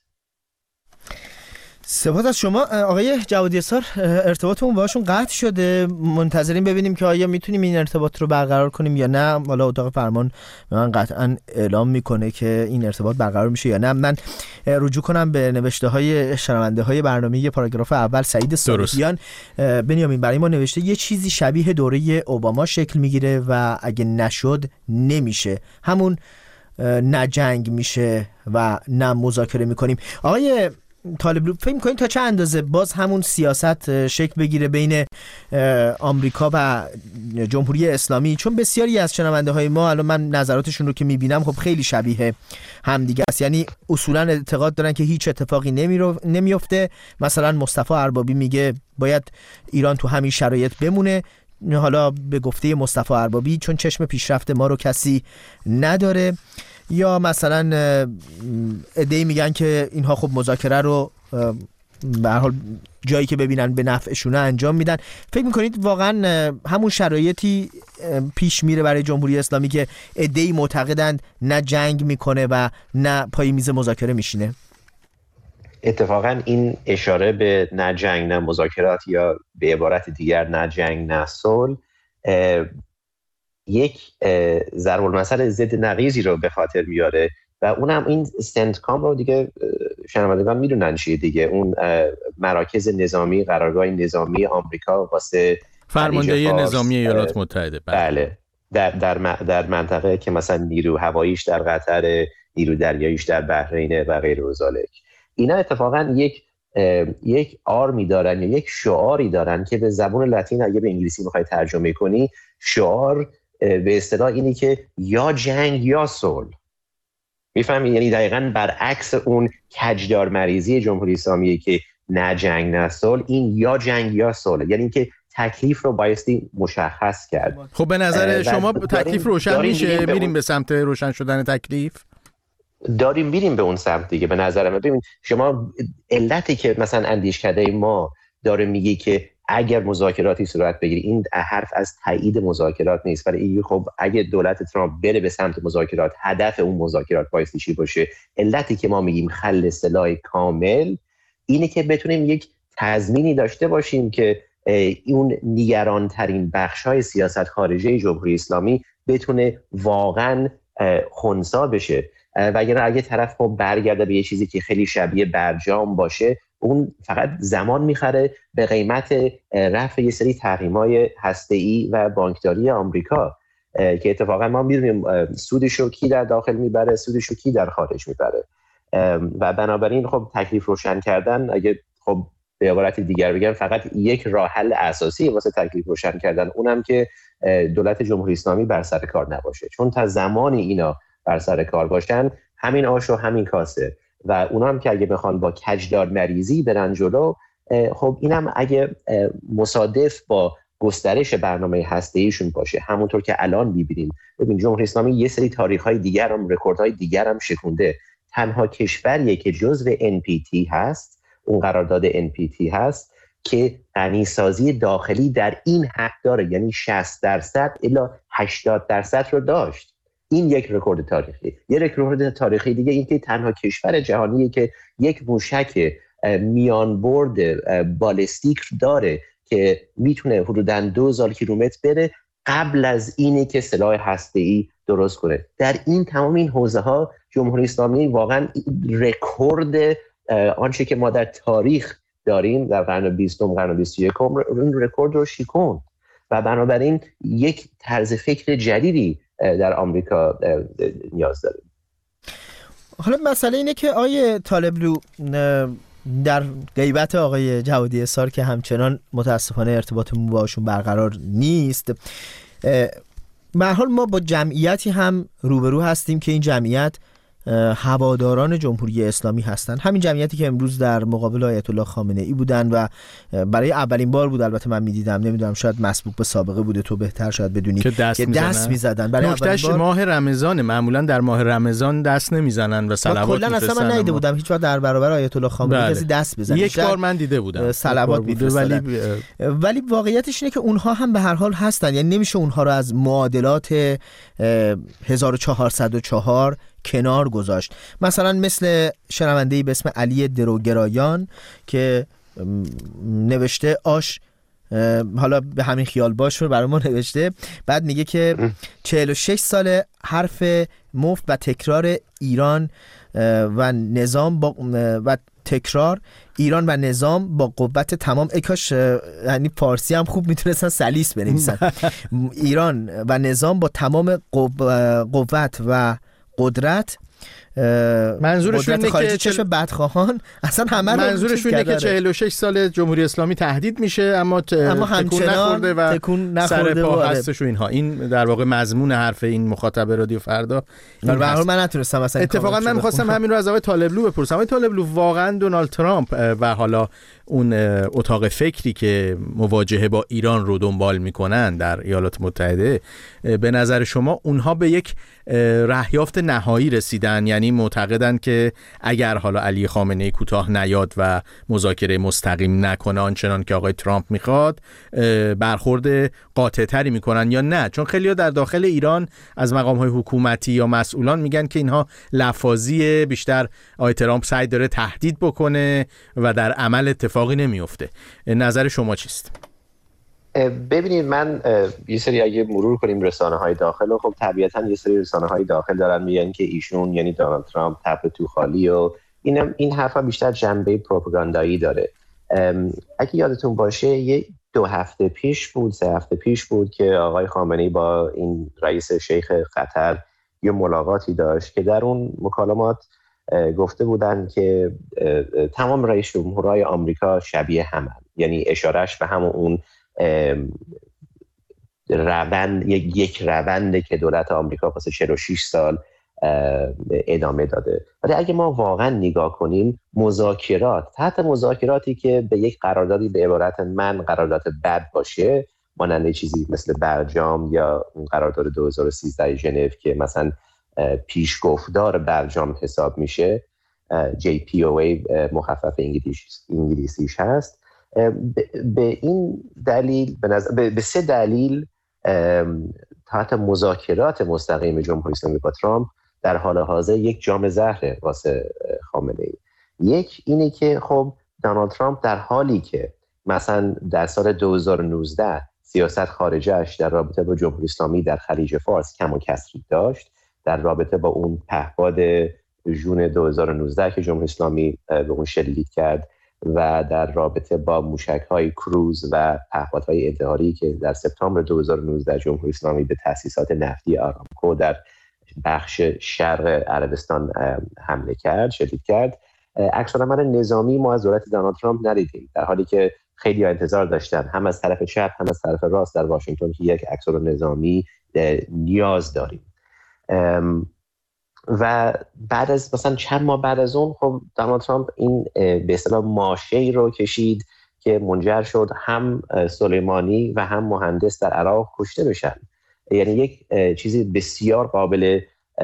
سپاس از شما آقای جوادی اسار. ارتباطمون باهاشون قطع شده، منتظریم ببینیم که آیا میتونیم این ارتباط رو برقرار کنیم یا نه. حالا اتاق فرمان به من قطعا اعلام میکنه که این ارتباط برقرار میشه یا نه. من رجوع کنم به نوشته های شنونده های برنامه پاراگراف اول. سعید صالحیان بنیامین برای ما نوشته یه چیزی شبیه دوره اوباما شکل میگیره و اگه نشد نمیشه، همون نه جنگ میشه و نه مذاکره میکنیم. آقای طالبلو فکر می‌کنید تا چه اندازه باز همون سیاست شکل بگیره بین آمریکا و جمهوری اسلامی؟ چون بسیاری از شنونده‌های ما الان من نظراتشون رو که می‌بینم خب خیلی شبیه همدیگه است، یعنی اصولاً اعتقاد دارن که هیچ اتفاقی نمیفته. مثلا مصطفی اربابی میگه باید ایران تو همین شرایط بمونه، حالا به گفته مصطفی اربابی چون چشم پیشرفت ما رو کسی نداره. یا مثلا عده‌ای میگن که اینها خب مذاکره رو به هر حال جایی که ببینن به نفعشونه انجام میدن. فکر میکنید واقعا همون شرایطی پیش میره برای جمهوری اسلامی که عده‌ای معتقدند نه جنگ میکنه و نه پای میز مذاکره میشینه؟ اتفاقا این اشاره به نه جنگ نه مذاکرات یا به عبارت دیگر نه جنگ نه صلح یک ضرب المثل ضد نقیضی رو به خاطر میاره و اونم این سنتکام رو دیگه شنوندگان میدونن چیه دیگه، اون مراکز نظامی، قرارگاه نظامی آمریکا واسه فرماندهی نظامی ایالات متحده. بله در منطقه که مثلا نیرو هواییش در قطر، نیرو دریاییش در بحرین و غیر و ذالک. اینا اتفاقا یک آرمی دارن یا یک شعاری دارن که به زبان لاتین اگه به انگلیسی میخوای ترجمه کنی، شعار به اصطلاح اینی که یا جنگ یا صلح. میفهمی؟ یعنی دقیقاً برعکس اون کجدار مریضی جمهوری اسلامی که نه جنگ نه صلح، این یا جنگ یا صلح، یعنی که تکلیف رو بایستی مشخص کرد. خب به نظر شما تکلیف روشن میشه؟ میریم به سمت روشن شدن تکلیف؟ داریم میریم به اون سمت دیگه. به نظر من ببین شما علتی که مثلا اندیشکده ما داره میگه که اگر مذاکراتی صورت بگیره، این حرف از تایید مذاکرات نیست، ولی این خب اگه دولت ترامپ بره به سمت مذاکرات، هدف اون مذاکرات بایستی چی باشه؟ علتی که ما میگیم خل سلاح کامل اینه که بتونیم یک تضمینی داشته باشیم که اون نگران ترین بخش‌های سیاست خارجی جمهوری اسلامی بتونه واقعاً خنثی بشه. و اگه طرف خب برگرده به یه چیزی که خیلی شبیه برجام باشه، اون فقط زمان میخره به قیمت رفع یه سری تحریم‌های هسته‌ای و بانکداری آمریکا که اتفاقا ما می‌دونیم سودشو کی در داخل میبره، سودشو کی در خارج میبره. و بنابراین خب تکلیف روشن کردن، اگه خب به عبارت دیگر بگم، فقط یک راه حل اساسی واسه تکلیف روشن کردن، اونم که دولت جمهوری اسلامی بر سر کار نباشه. چون تا زمانی اینا بر سر کار باشن، همین آش و همین کاسه. و اونا هم که اگه بخوان با کجدار مریضی برن جلو، خب اینم اگه مصادف با گسترش برنامه هسته‌ایشون باشه، همونطور که الان می‌بینیم. ببین جمهوری اسلامی یه سری تاریخ‌های دیگر هم، رکوردهای دیگر هم شکونده. تنها کشوریه که جزو NPT هست، اون قرارداد NPT هست که غنیسازی داخلی در این حد داره، یعنی 60% الی 80% رو داشت. این یک رکورد تاریخی. یه رکورد تاریخی دیگه این که تنها کشور جهانیه که یک موشک میان برد بالستیک داره که میتونه حدوداً 2000 کیلومتر بره قبل از اینی که سلاح هسته‌ای درست کنه. در این تمام این حوزه ها جمهوری اسلامی واقعا رکورد آنچه که ما در تاریخ داریم در قرن 20 قرن 21 این رکورد رو شکوند. و بنابراین یک طرز فکر جدیدی در آمریکا نیاز داریم. حالا مسئله اینه که آیه طالبلو در غیبت آقای جوادی اسار که همچنان متاسفانه ارتباطمون باشون برقرار نیست، به هر حال ما با جمعیتی هم روبرو هستیم که این جمعیت هواداران جمهوری اسلامی هستند. همین جمعیتی که امروز در مقابل آیت الله خامنه ای بودن و برای اولین بار بود، البته من میدیدم، نمیدونم شاید مسبوق به سابقه بوده، تو بهتر شاید بدونی، که دست میزدن. برای اولین بار ماه رمضان، معمولا در ماه رمضان دست نمیزنن و صلوات کلا اصلا من ندیده بودم هیچ وقت در برابر آیت الله خامنه کسی دست بزنه. یک بار من دیده بودم صلوات میفرستادن، ولی واقعیتش اینه که اونها هم به هر حال هستن، یعنی نمیشه اونها رو از معادلات 1404 کنار گذاشت. مثلا مثل شنونده‌ای به اسم علی دروگرایان که نوشته آش، حالا به همین خیال باش رو برای ما نوشته، بعد میگه که 46 سال حرف مفت و تکرار ایران و نظام با و تکرار ایران و نظام با قوت تمام. اکاش یعنی فارسی هم خوب میتونستن سلیس بنویسن. ایران و نظام با تمام قوت و قدرت منظورشون اینه که چشم بدخواهان اصلا همه رو منظورشون اینه که 46 سال جمهوری اسلامی تهدید میشه اما تکون نخورده و سر پا هستش و اینها. این در واقع مضمون حرف این مخاطب رادیو فردا. به هر حال من نتونستم مثلا اتفاقا من می‌خواستم همین رو از آقای طالبلو بپرسم. آقای طالبلو، واقعا دونالد ترامپ و حالا اون اتاق فکری که مواجهه با ایران رو دنبال میکنن در ایالات متحده، به نظر شما اونها به یک رهیافت نهایی رسیدن؟ یعنی معتقدن که اگر حالا علی خامنه‌ای کوتاه نیاد و مذاکره مستقیم نکنه آنچنان که آقای ترامپ میخواد، برخورد قاطع‌تری میکنن یا نه؟ چون خیلی‌ها در داخل ایران از مقام‌های حکومتی یا مسئولان میگن که اینها لفاظی، بیشتر آقای ترامپ سعی داره تهدید بکنه و در عمل اتفاقی نمیفته. نظر شما چیست؟ ببینید، من یه سری اگه مرور کنیم رسانه‌های داخل، و خب طبیعتاً یه سری رسانه‌های داخل دارن میگن که ایشون یعنی دونالد ترامپ تپ تو خالی و این حرفا بیشتر جنبه پروپاگاندایی داره. اگه یادتون باشه یه 2 هفته پیش بود 3 هفته پیش بود که آقای خامنه‌ای با این رئیس شیخ قطر یه ملاقاتی داشت که در اون مکالمات گفته بودن که تمام رئیس جمهورهای آمریکا شبیه همن، یعنی اشارهش به همون اون یک رونده که دولت آمریکا پس 46 سال ادامه داده. ولی اگه ما واقعا نگاه کنیم، تحت مذاکراتی که به یک قراردادی به عبارت من قرارداد بد باشه، مانند چیزی مثل برجام یا قرارداد 2013 ژنو که مثلا پیشگفتار برجام حساب میشه، JPOA مخفف انگلیسیش هست، به این دلیل به 3 دلیل تحت مذاکرات مستقیم جمهوری اسلامی با ترامپ در حال حاضر یک جام زهر واسه خامنه‌ای. یک اینه که خب دونالد ترامپ در حالی که مثلا در سال 2019 سیاست خارجه‌اش در رابطه با جمهوری اسلامی در خلیج فارس کم و کسری داشت، در رابطه با اون پهپاد ژون 2019 که جمهوری اسلامی به اون شلیک کرد و در رابطه با موشک‌های کروز و پهپادهای انتحاری که در سپتامبر 2019 جمهوری اسلامی به تأسیسات نفتی آرامکو در بخش شرق عربستان حمله کرد، شلیک کرد، عکس‌العمل نظامی ما از دولت دونالد ترامپ ندیدیم، در حالی که خیلی انتظار داشتن هم از طرف چپ هم از طرف راست در واشنگتن که یک عکس‌العمل نظامی نیاز داریم. و بعد از مثلا چند ماه بعد از اون خب دونالد ترامپ این به اصطلاح ماشه‌ای رو کشید که منجر شد هم سلیمانی و هم مهندس در عراق کشته بشن. یعنی یک چیزی بسیار قابل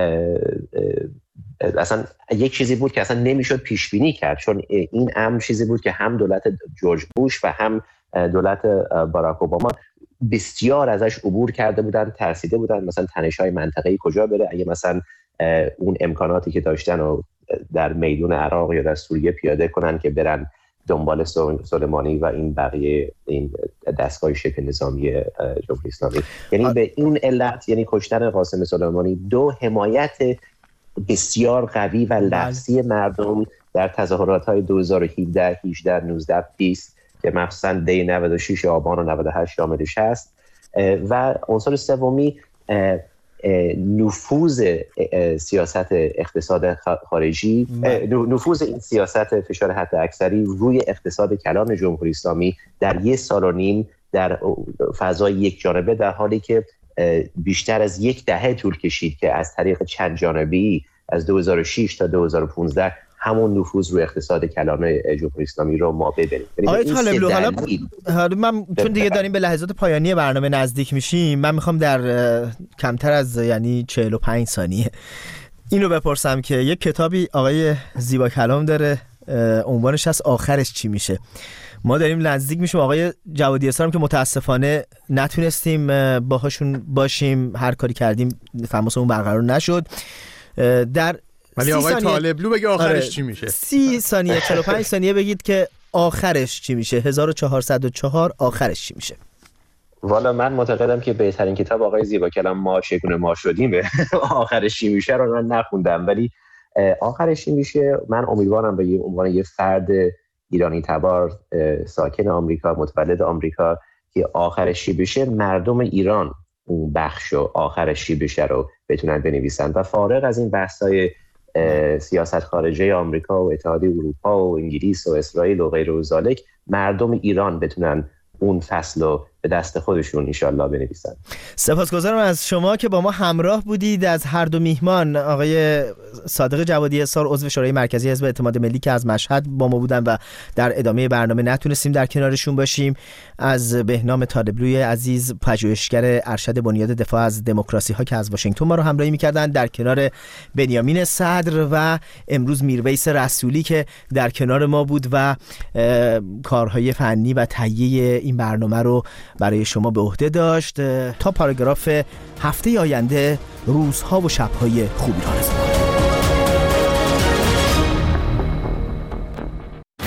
اصلا یک چیزی بود که اصلا نمیشد پیش بینی کرد، چون این امر چیزی بود که هم دولت جورج بوش و هم دولت باراک اوباما بسیار ازش عبور کرده بودن، ترسیده بودن مثلا تنش‌های منطقه‌ای کجا بره، اگه مثلا اون امکاناتی که داشتن رو در میدون عراق یا در سوریه پیاده کنن که برن دنبال سلیمانی و این بقیه این دستگاه شبه نظامی جمهوری اسلامی. یعنی به این علت، یعنی کشتن قاسم سلیمانی، 2 حمایت بسیار قوی و لفظی مردم در تظاهرات‌های 2017 18 19 20 که مخصوصا دی 96 آبان و 98 شاملش هست، و عنصر سومی نفوذ سیاست اقتصاد خارجی، نفوذ این سیاست فشار حد اکثری روی اقتصاد کلان جمهوری اسلامی در 1.5 سال در فضای یک جانبه، در حالی که بیشتر از 10 دهه طول کشید که از طریق چند جانبی از 2006 تا 2015 همون نفوذ روی اقتصاد کلان جمهوری اسلامی رو ما ببینیم. آقای طالبلو، حالا من چون دیگه داریم به لحظات پایانی برنامه نزدیک میشیم، من میخوام در کمتر از یعنی 45 ثانیه اینو بپرسم که یک کتابی آقای زیبا کلام داره، عنوانش هست آخرش چی میشه. ما داریم نزدیک میشیم آقای جوادی اسلام که متاسفانه نتونستیم باهاشون باشیم، هر کاری کردیم تماسمون برقرار نشد. در ولی آقای طالبلو بگه آخرش چی میشه. 30 ثانیه 45 ثانیه بگید که آخرش چی میشه. 1404 آخرش چی میشه. والا من معتقدم که بهترین کتاب آقای زیبا کلام ما چگونه ما شدیم آخرش چی میشه رو من نخوندم، ولی آخرش چی میشه من امیدوارم به عنوان یه فرد ایرانی تبار ساکن آمریکا، متولد آمریکا، که آخرش چی بشه مردم ایران اون بخشو آخرش چی بشه رو بتونن بنویسن و فارغ از این بحث‌های سیاست خارجه آمریکا و اتحادیه اروپا و انگلیس و اسرائیل و غیر ذالک مردم ایران بتونن اون فصل رو به دست خودشون انشالله بنویسن. سپاسگزارم از شما که با ما همراه بودید. از هر دو میهمان، آقای صادق جوادی اسار عضو شورای مرکزی حزب اعتماد ملی که از مشهد با ما بودن و در ادامه برنامه نتونستیم در کنارشون باشیم، از بهنام طالبلوی عزیز پژوهشگر ارشد بنیاد دفاع از دموکراسی ها که از واشنگتن ما رو همراهی می‌کردن، در کنار بنیامین صدر و امروز میرویس رسولی که در کنار ما بود و کارهای فنی و تهیه این برنامه رو برای شما به عهده داشت. تا پاراگراف هفته آینده، روزها و شب‌های خوبی را آرزو می‌کنم.